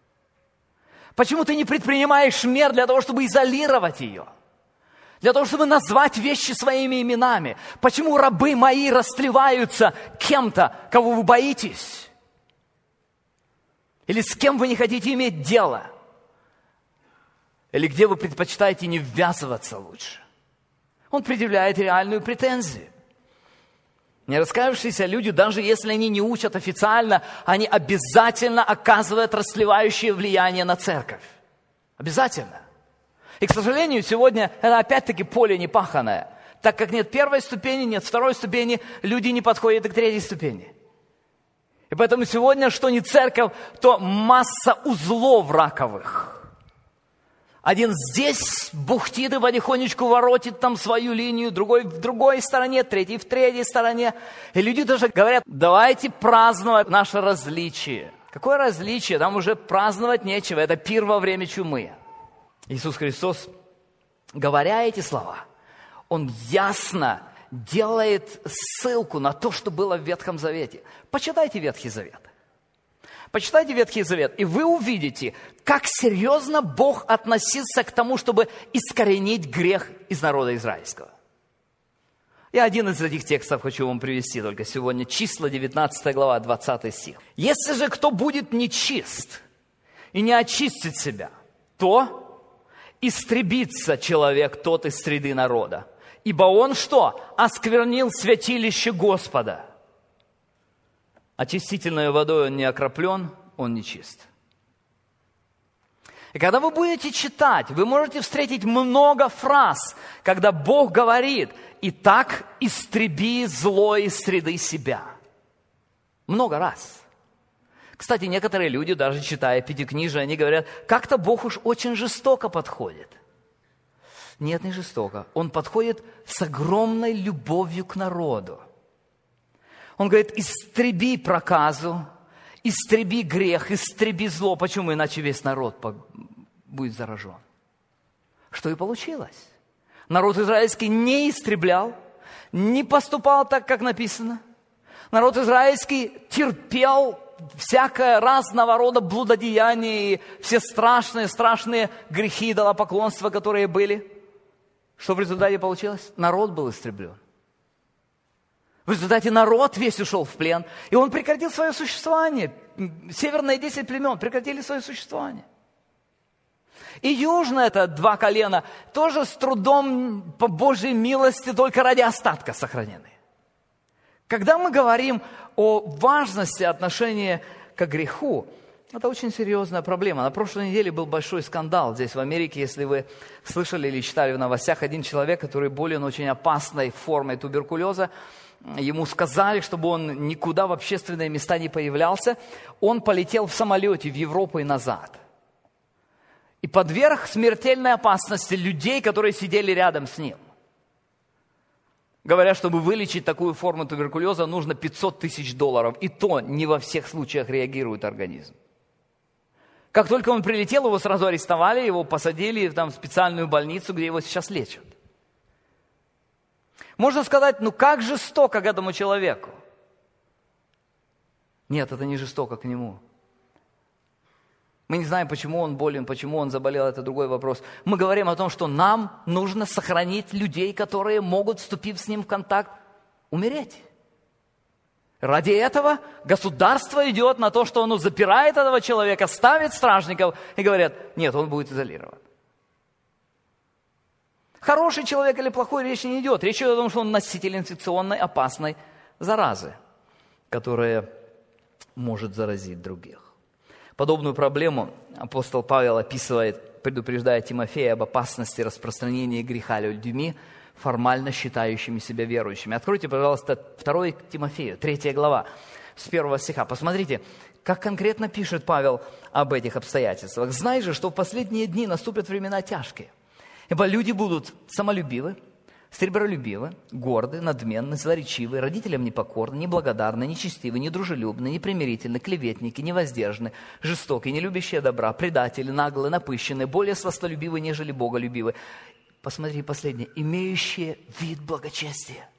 Почему ты не предпринимаешь мер для того, чтобы изолировать ее? Для того, чтобы назвать вещи своими именами. Почему рабы мои растлеваются кем-то, кого вы боитесь? Или с кем вы не хотите иметь дело? Или где вы предпочитаете не ввязываться лучше? Он предъявляет реальную претензию. Нераскаявшиеся люди, даже если они не учат официально, они обязательно оказывают растлевающее влияние на церковь. Обязательно. И, к сожалению, сегодня это опять-таки поле непаханое. Так как нет первой ступени, нет второй ступени, люди не подходят и к третьей ступени. И поэтому сегодня, что не церковь, то масса узлов раковых. Один здесь бухтит и потихонечку воротит там свою линию, другой в другой стороне, третий в третьей стороне. И люди даже говорят, давайте праздновать наше различие. Какое различие? Там уже праздновать нечего, это пир во время чумы. Иисус Христос, говоря эти слова, Он ясно делает ссылку на то, что было в Ветхом Завете. Почитайте Ветхий Завет. Почитайте Ветхий Завет, и вы увидите, как серьезно Бог относился к тому, чтобы искоренить грех из народа израильского. Я один из этих текстов хочу вам привести только сегодня. Числа, девятнадцатая глава, двадцатый стих. «Если же кто будет нечист и не очистит себя, то истребится человек тот из среды народа. Ибо он что? Осквернил святилище Господа. Очистительной водой он не окроплен, он нечист». И когда вы будете читать, вы можете встретить много фраз, когда Бог говорит: «Итак, истреби зло из среды себя». Много раз. Кстати, некоторые люди, даже читая Пятикнижие, они говорят: как-то Бог уж очень жестоко подходит. Нет, не жестоко. Он подходит с огромной любовью к народу. Он говорит: истреби проказу, истреби грех, истреби зло. Почему? Иначе весь народ будет заражен. Что и получилось. Народ израильский не истреблял, не поступал так, как написано. Народ израильский терпел всякое разного рода блудодеяния и все страшные-страшные грехи идолопоклонства, которые были. Что в результате получилось? Народ был истреблен. В результате народ весь ушел в плен, и он прекратил свое существование. Северные десять племен прекратили свое существование. И южное, это два колена, тоже с трудом по Божьей милости только ради остатка сохранены. Когда мы говорим о важности отношения к греху, это очень серьезная проблема. На прошлой неделе был большой скандал здесь, в Америке. Если вы слышали или читали в новостях, один человек, который болен очень опасной формой туберкулеза, ему сказали, чтобы он никуда в общественные места не появлялся. Он полетел в самолете в Европу и назад. И подверг смертельной опасности людей, которые сидели рядом с ним. Говорят, чтобы вылечить такую форму туберкулеза, нужно пятьсот тысяч долларов. И то не во всех случаях реагирует организм. Как только он прилетел, его сразу арестовали, его посадили там, в специальную больницу, где его сейчас лечат. Можно сказать: ну как жестоко к этому человеку. Нет, это не жестоко к нему. Мы не знаем, почему он болен, почему он заболел, это другой вопрос. Мы говорим о том, что нам нужно сохранить людей, которые могут, вступив с ним в контакт, умереть. Ради этого государство идет на то, что оно запирает этого человека, ставит стражников и говорят: нет, он будет изолирован. Хороший человек или плохой, речь не идет. Речь идет о том, что он носитель инфекционной опасной заразы, которая может заразить других. Подобную проблему апостол Павел описывает, предупреждая Тимофея об опасности распространения греха людьми, формально считающими себя верующими. Откройте, пожалуйста, второе Тимофею, третья глава, с первого стиха. Посмотрите, как конкретно пишет Павел об этих обстоятельствах. «Знай же, что в последние дни наступят времена тяжкие, ибо люди будут самолюбивы, сребролюбивы, горды, надменны, злоречивы, родителям непокорны, неблагодарны, нечестивы, недружелюбны, непримирительны, клеветники, невоздержаны, жестокие, нелюбящие добра, предатели, наглые, напыщенные, более сластолюбивы, нежели боголюбивы». Посмотри, последнее. «Имеющие вид благочестия».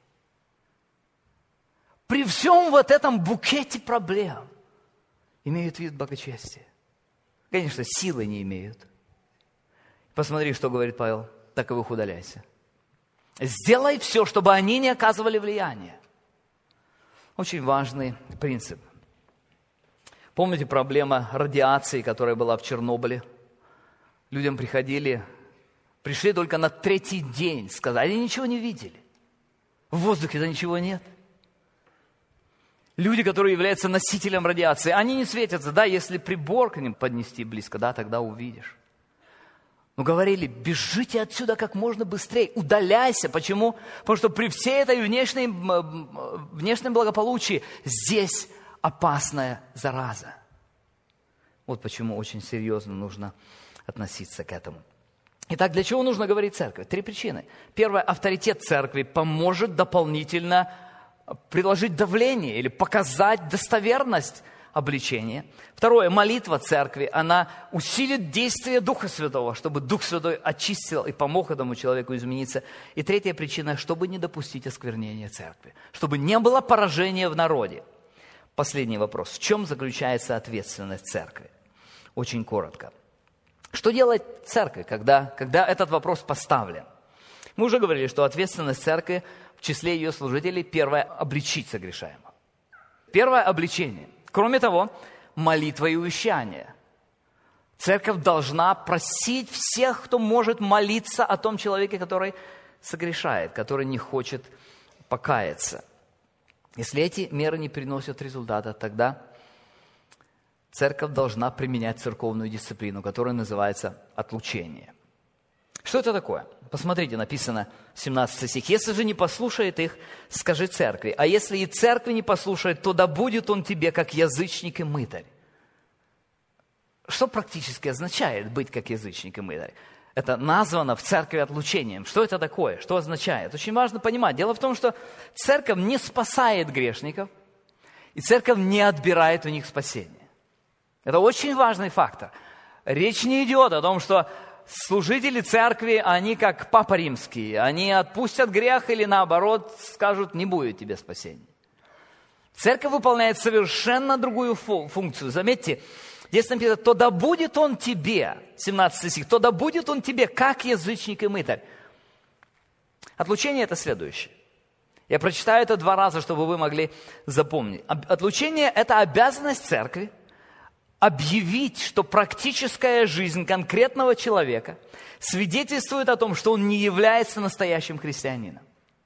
При всем вот этом букете проблем имеют вид благочестия. Конечно, силы не имеют. Посмотри, что говорит Павел. «Таковых удаляйся». Сделай все, чтобы они не оказывали влияния. Очень важный принцип. Помните проблема радиации, которая была в Чернобыле? Людям приходили, пришли только на третий день, сказали, они ничего не видели. В воздухе-то ничего нет. Люди, которые являются носителем радиации, они не светятся. Да, если прибор к ним поднести близко, да, тогда увидишь. Но говорили: бежите отсюда как можно быстрее, удаляйся. Почему? Потому что при всей этой внешней, внешнем благополучии здесь опасная зараза. Вот почему очень серьезно нужно относиться к этому. Итак, для чего нужно говорить церкви? Три причины. Первое, авторитет церкви поможет дополнительно приложить давление или показать достоверность обличения. Второе, молитва церкви, она усилит действие Духа Святого, чтобы Дух Святой очистил и помог этому человеку измениться. И третья причина, чтобы не допустить осквернения церкви, чтобы не было поражения в народе. Последний вопрос. В чем заключается ответственность церкви? Очень коротко. Что делает церковь, когда, когда этот вопрос поставлен? Мы уже говорили, что ответственность церкви в числе ее служителей первое – обличить согрешаемого. Первое – обличение. Кроме того, молитва и увещание. Церковь должна просить всех, кто может молиться о том человеке, который согрешает, который не хочет покаяться. Если эти меры не приносят результата, тогда церковь должна применять церковную дисциплину, которая называется отлучение. Что это такое? Посмотрите, написано семнадцатый стих. «Если же не послушает их, скажи церкви, а если и церкви не послушает, то да будет он тебе, как язычник и мытарь». Что практически означает быть как язычник и мытарь? Это названо в церкви отлучением. Что это такое? Что означает? Очень важно понимать. Дело в том, что церковь не спасает грешников, и церковь не отбирает у них спасение. Это очень важный фактор. Речь не идет о том, что служители церкви, они как Папа Римский, они отпустят грех или наоборот скажут, не будет тебе спасения. Церковь выполняет совершенно другую функцию. Заметьте, здесь написано, то да будет он тебе, семнадцатый стих, то да будет он тебе, как язычник и мытарь. Отлучение – это следующее. Я прочитаю это два раза, чтобы вы могли запомнить. Отлучение – это обязанность церкви объявить, что практическая жизнь конкретного человека свидетельствует о том, что он не является настоящим христианином.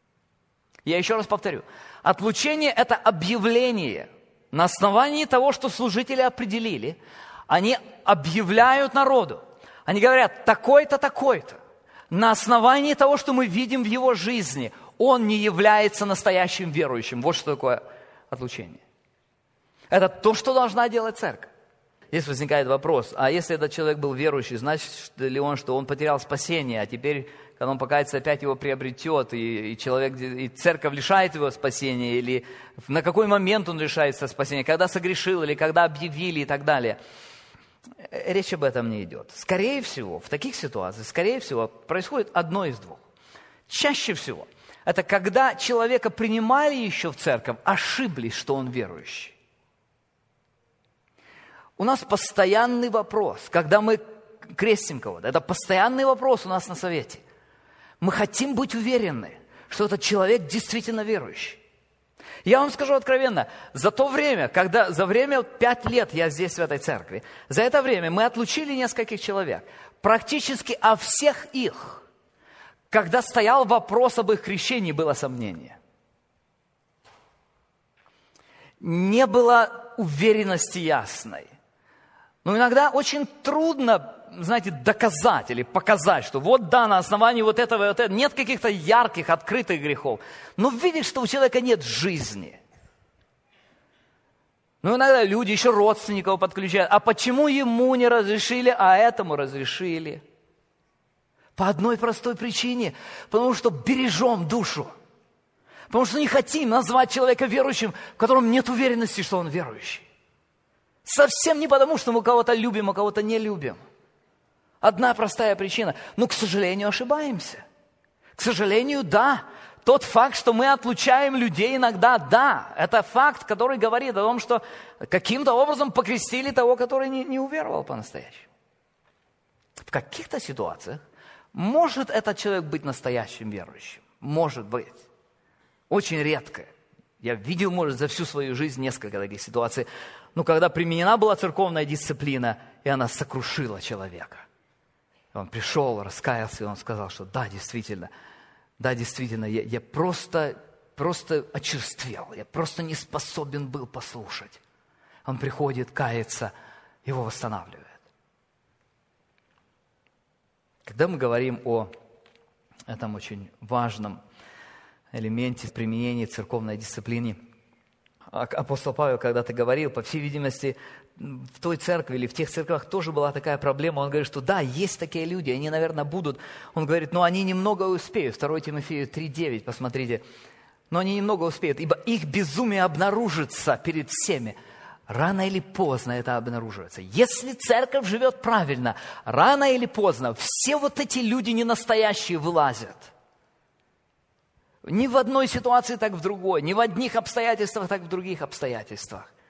Я еще раз повторю. Отлучение – это объявление. На основании того, что служители определили, они объявляют народу. Они говорят, такой-то, такой-то. На основании того, что мы видим в его жизни, он не является настоящим верующим. Вот что такое отлучение. Это то, что должна делать церковь. Здесь возникает вопрос, а если этот человек был верующий, значит ли он, что он потерял спасение, а теперь, когда он покается, опять его приобретет, и, и человек, и церковь лишает его спасения, или на какой момент он лишается спасения, когда согрешил, или когда объявили и так далее. Речь об этом не идет. Скорее всего, в таких ситуациях, скорее всего, происходит одно из двух. Чаще всего, это когда человека принимали еще в церковь, ошиблись, что он верующий. У нас постоянный вопрос, когда мы крестим кого-то, это постоянный вопрос у нас на совете. Мы хотим быть уверены, что этот человек действительно верующий. Я вам скажу откровенно, за то время, когда, за время пять лет я здесь в этой церкви, за это время мы отлучили нескольких человек. Практически о всех их, когда стоял вопрос об их крещении, было сомнение. Не было уверенности ясной. Но иногда очень трудно, знаете, доказать или показать, что вот да, на основании вот этого, вот этого нет каких-то ярких, открытых грехов. Но видишь, что у человека нет жизни. Ну, иногда люди еще родственников подключают. А почему ему не разрешили, а этому разрешили? По одной простой причине. Потому что бережем душу. Потому что не хотим назвать человека верующим, в котором нет уверенности, что он верующий. Совсем не потому, что мы кого-то любим, а кого-то не любим. Одна простая причина. Но, к сожалению, ошибаемся. К сожалению, да. Тот факт, что мы отлучаем людей иногда, да. Это факт, который говорит о том, что каким-то образом покрестили того, который не, не уверовал по-настоящему. В каких-то ситуациях может этот человек быть настоящим верующим. Может быть. Очень редко. Я видел, может, за всю свою жизнь несколько таких ситуаций. Но когда применена была церковная дисциплина, и она сокрушила человека. Он пришел, раскаялся, и он сказал, что да, действительно, да, действительно, я, я просто, просто очерствел, я просто не способен был послушать. Он приходит, кается, его восстанавливает. Когда мы говорим о этом очень важном элементе применения церковной дисциплины, апостол Павел когда-то говорил, по всей видимости, в той церкви или в тех церквях тоже была такая проблема. Он говорит, что да, есть такие люди, они, наверное, будут. Он говорит, но они немного успеют. второе Тимофею три девять, посмотрите. Но они немного успеют, ибо их безумие обнаружится перед всеми. Рано или поздно это обнаруживается. Если церковь живет правильно, рано или поздно все вот эти люди ненастоящие вылазят. Ни в одной ситуации, так в другой. Ни в одних обстоятельствах, так в других обстоятельствах.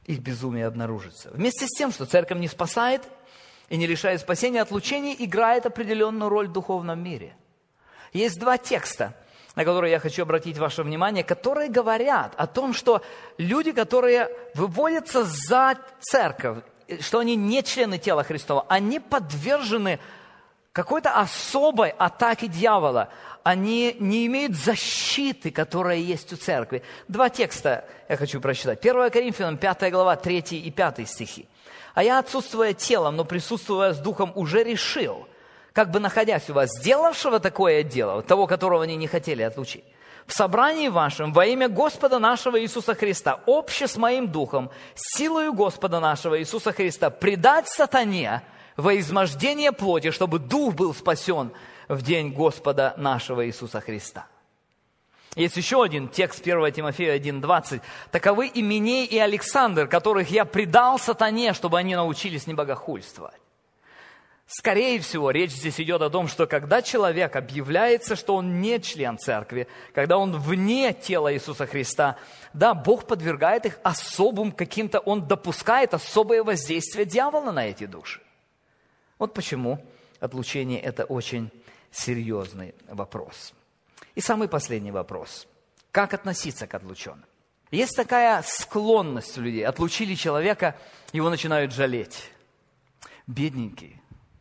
их безумие обнаружится. Вместе с тем, что церковь не спасает и не лишает спасения, отлучение играет определенную роль в духовном мире. Есть два текста, на которые я хочу обратить ваше внимание, которые говорят о том, что люди, которые выводятся за церковь, что они не члены тела Христова, они подвержены какой-то особой атаке дьявола. Они не имеют защиты, которая есть у церкви. Два текста я хочу прочитать. первое Коринфянам, пятая глава, третий и пятый стихи. «А я, отсутствуя телом, но присутствуя с духом, уже решил, как бы находясь у вас, сделавшего такое дело, того, которого они не хотели отлучить, в собрании вашем во имя Господа нашего Иисуса Христа, обще с моим духом, силою Господа нашего Иисуса Христа, предать сатане во измождение плоти, чтобы дух был спасен в день Господа нашего Иисуса Христа». Есть еще один текст первое Тимофея один двадцать. «Таковы Именей и Александр, которых я предал сатане, чтобы они научились не богохульствовать». Скорее всего, речь здесь идет о том, что когда человек объявляется, что он не член церкви, когда он вне тела Иисуса Христа, да, Бог подвергает их особым каким-то, Он допускает особое воздействие дьявола на эти души. Вот почему отлучение – это очень серьезный вопрос. И самый последний вопрос. Как относиться к отлученным? Есть такая склонность у людей. Отлучили человека, его начинают жалеть. Бедненький.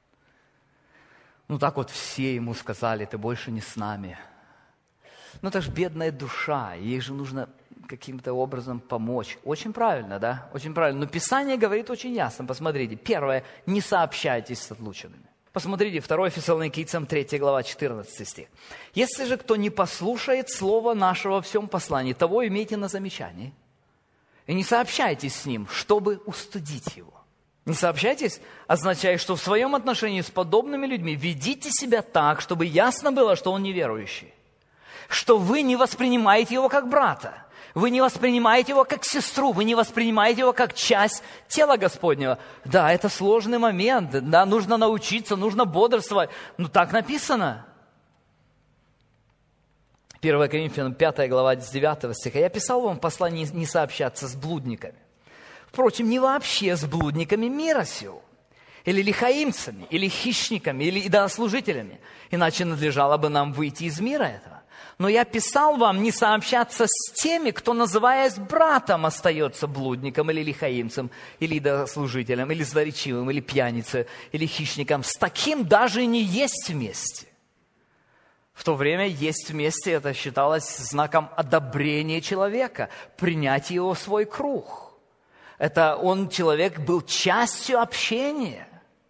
Ну так вот все ему сказали, ты больше не с нами. Ну это же бедная душа, ей же нужно каким-то образом помочь. Очень правильно, да? Очень правильно. Но Писание говорит очень ясно. Посмотрите. Первое, не сообщайтесь с отлученными. Посмотрите, второе Фессалоникийцам, третья глава, четырнадцатый стих. «Если же кто не послушает слова нашего во всем послании, того имейте на замечании, и не сообщайтесь с ним, чтобы устыдить его». Не сообщайтесь означает, что в своем отношении с подобными людьми ведите себя так, чтобы ясно было, что он неверующий, что вы не воспринимаете его как брата, вы не воспринимаете его как сестру, вы не воспринимаете его как часть тела Господнего. Да, это сложный момент, да, нужно научиться, нужно бодрствовать, но так написано. первое Коринфянам, пятая глава, с девятого стиха. «Я писал вам в послании не сообщаться с блудниками. Впрочем, не вообще с блудниками мира сего, или лихаимцами, или хищниками, или идолослужителями, иначе надлежало бы нам выйти из мира этого. Но я писал вам не сообщаться с теми, кто, называясь братом, остается блудником, или лихаимцем, или идолослужителем, или злоречивым, или пьяницей, или хищником. С таким даже не есть вместе». В то время есть вместе, это считалось знаком одобрения человека, принятия его в свой круг. Это он, человек, был частью общения.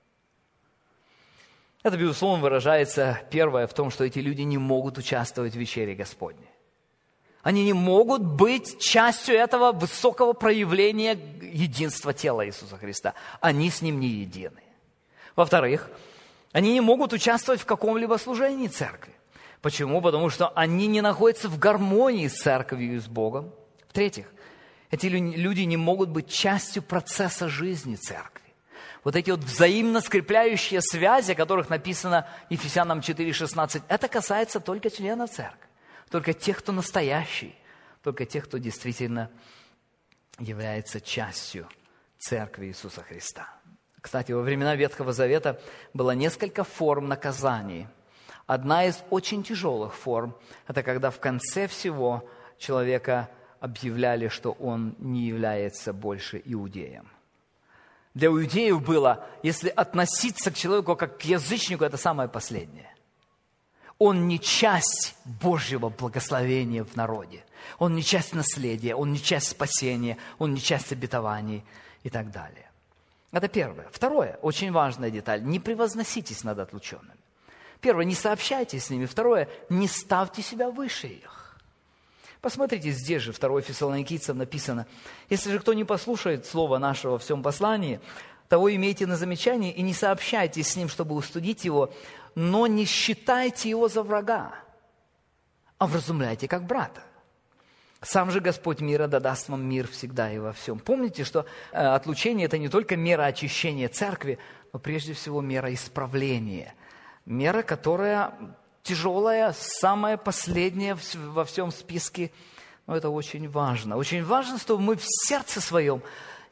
Это, безусловно, выражается, первое, в том, что эти люди не могут участвовать в вечере Господней. Они не могут быть частью этого высокого проявления единства тела Иисуса Христа. Они с Ним не едины. Во-вторых, они не могут участвовать в каком-либо служении церкви. Почему? Потому что они не находятся в гармонии с церковью и с Богом. В-третьих, эти люди не могут быть частью процесса жизни церкви. Вот эти вот взаимно скрепляющие связи, о которых написано Ефесянам четыре шестнадцать, это касается только членов церкви, только тех, кто настоящий, только тех, кто действительно является частью церкви Иисуса Христа. Кстати, во времена Ветхого Завета было несколько форм наказаний. Одна из очень тяжелых форм – это когда в конце всего человека объявляли, что он не является больше иудеем. Для иудеев было, если относиться к человеку как к язычнику, это самое последнее. Он не часть Божьего благословения в народе. Он не часть наследия, он не часть спасения, он не часть обетований и так далее. Это первое. Второе, очень важная деталь. Не превозноситесь над отлученными. Первое, не сообщайтесь с ними. Второе, не ставьте себя выше их. Посмотрите, здесь же, второе Фессалоникийцам написано: «Если же кто не послушает слова нашего во всем послании, того имейте на замечании и не сообщайтесь с ним, чтобы устудить его, но не считайте его за врага, а вразумляйте как брата. Сам же Господь мира да даст вам мир всегда и во всем». Помните, что э, отлучение – это не только мера очищения церкви, но прежде всего мера исправления. Мера, которая тяжелая, самая последняя во всем списке. Но это очень важно. Очень важно, чтобы мы в сердце своем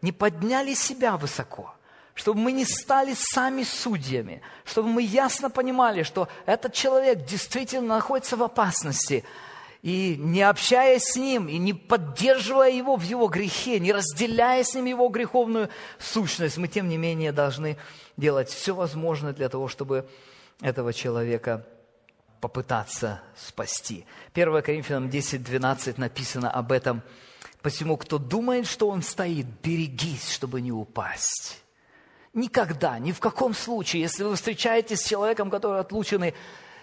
не подняли себя высоко, чтобы мы не стали сами судьями, чтобы мы ясно понимали, что этот человек действительно находится в опасности, и не общаясь с ним, и не поддерживая его в его грехе, не разделяя с ним его греховную сущность, мы, тем не менее, должны делать все возможное для того, чтобы этого человека попытаться спасти. первое Коринфянам десять двенадцать написано об этом. «Посему, кто думает, что он стоит, берегись, чтобы не упасть». Никогда, ни в каком случае, если вы встречаетесь с человеком, который отлученный,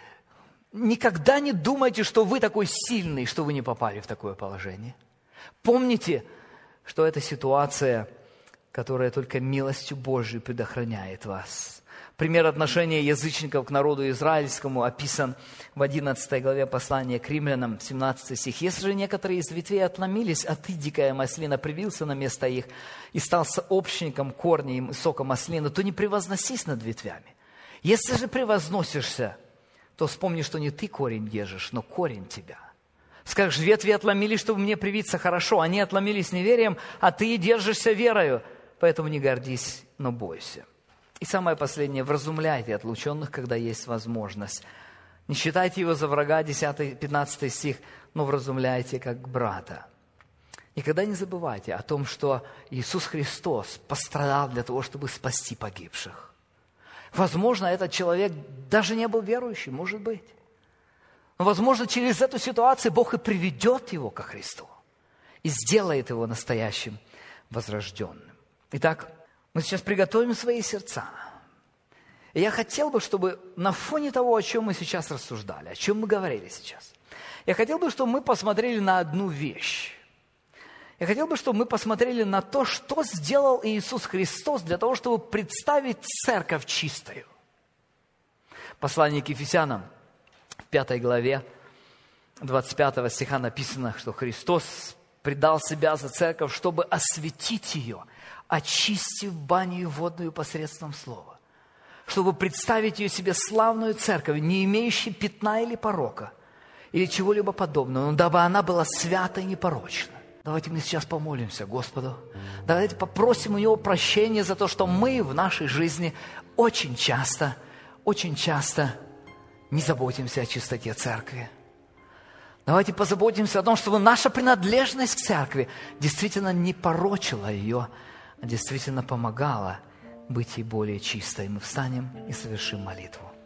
никогда не думайте, что вы такой сильный, что вы не попали в такое положение. Помните, что это ситуация, которая только милостью Божией предохраняет вас. Пример отношения язычников к народу израильскому описан в одиннадцатой главе послания к римлянам, семнадцатый стих. «Если же некоторые из ветвей отломились, а ты, дикая маслина, привился на место их и стал сообщником корней и сока маслины, то не превозносись над ветвями. Если же превозносишься, то вспомни, что не ты корень держишь, но корень тебя. Скажешь, ветви отломились, чтобы мне привиться, хорошо, они отломились неверием, а ты держишься верою, поэтому не гордись, но бойся». И самое последнее, вразумляйте отлученных, когда есть возможность. Не считайте его за врага, десятый, пятнадцатый стих, но вразумляйте как брата. Никогда не забывайте о том, что Иисус Христос пострадал для того, чтобы спасти погибших. Возможно, этот человек даже не был верующим, может быть. Но, возможно, через эту ситуацию Бог и приведет его ко Христу и сделает его настоящим возрожденным. Итак, мы сейчас приготовим свои сердца. И я хотел бы, чтобы на фоне того, о чем мы сейчас рассуждали, о чем мы говорили сейчас, я хотел бы, чтобы мы посмотрели на одну вещь. Я хотел бы, чтобы мы посмотрели на то, что сделал Иисус Христос для того, чтобы представить церковь чистою. Послание к Ефесянам, в пятой главе, двадцать пятого стиха написано, что Христос предал себя за церковь, чтобы осветить ее, очистив баню водную посредством слова, чтобы представить ее себе славную церковь, не имеющей пятна или порока, или чего-либо подобного, но дабы она была свята и непорочна. Давайте мы сейчас помолимся Господу. Давайте попросим у Него прощения за то, что мы в нашей жизни очень часто, очень часто не заботимся о чистоте церкви. Давайте позаботимся о том, чтобы наша принадлежность к церкви действительно не порочила ее, а действительно помогала быть ей более чистой. Мы встанем и совершим молитву.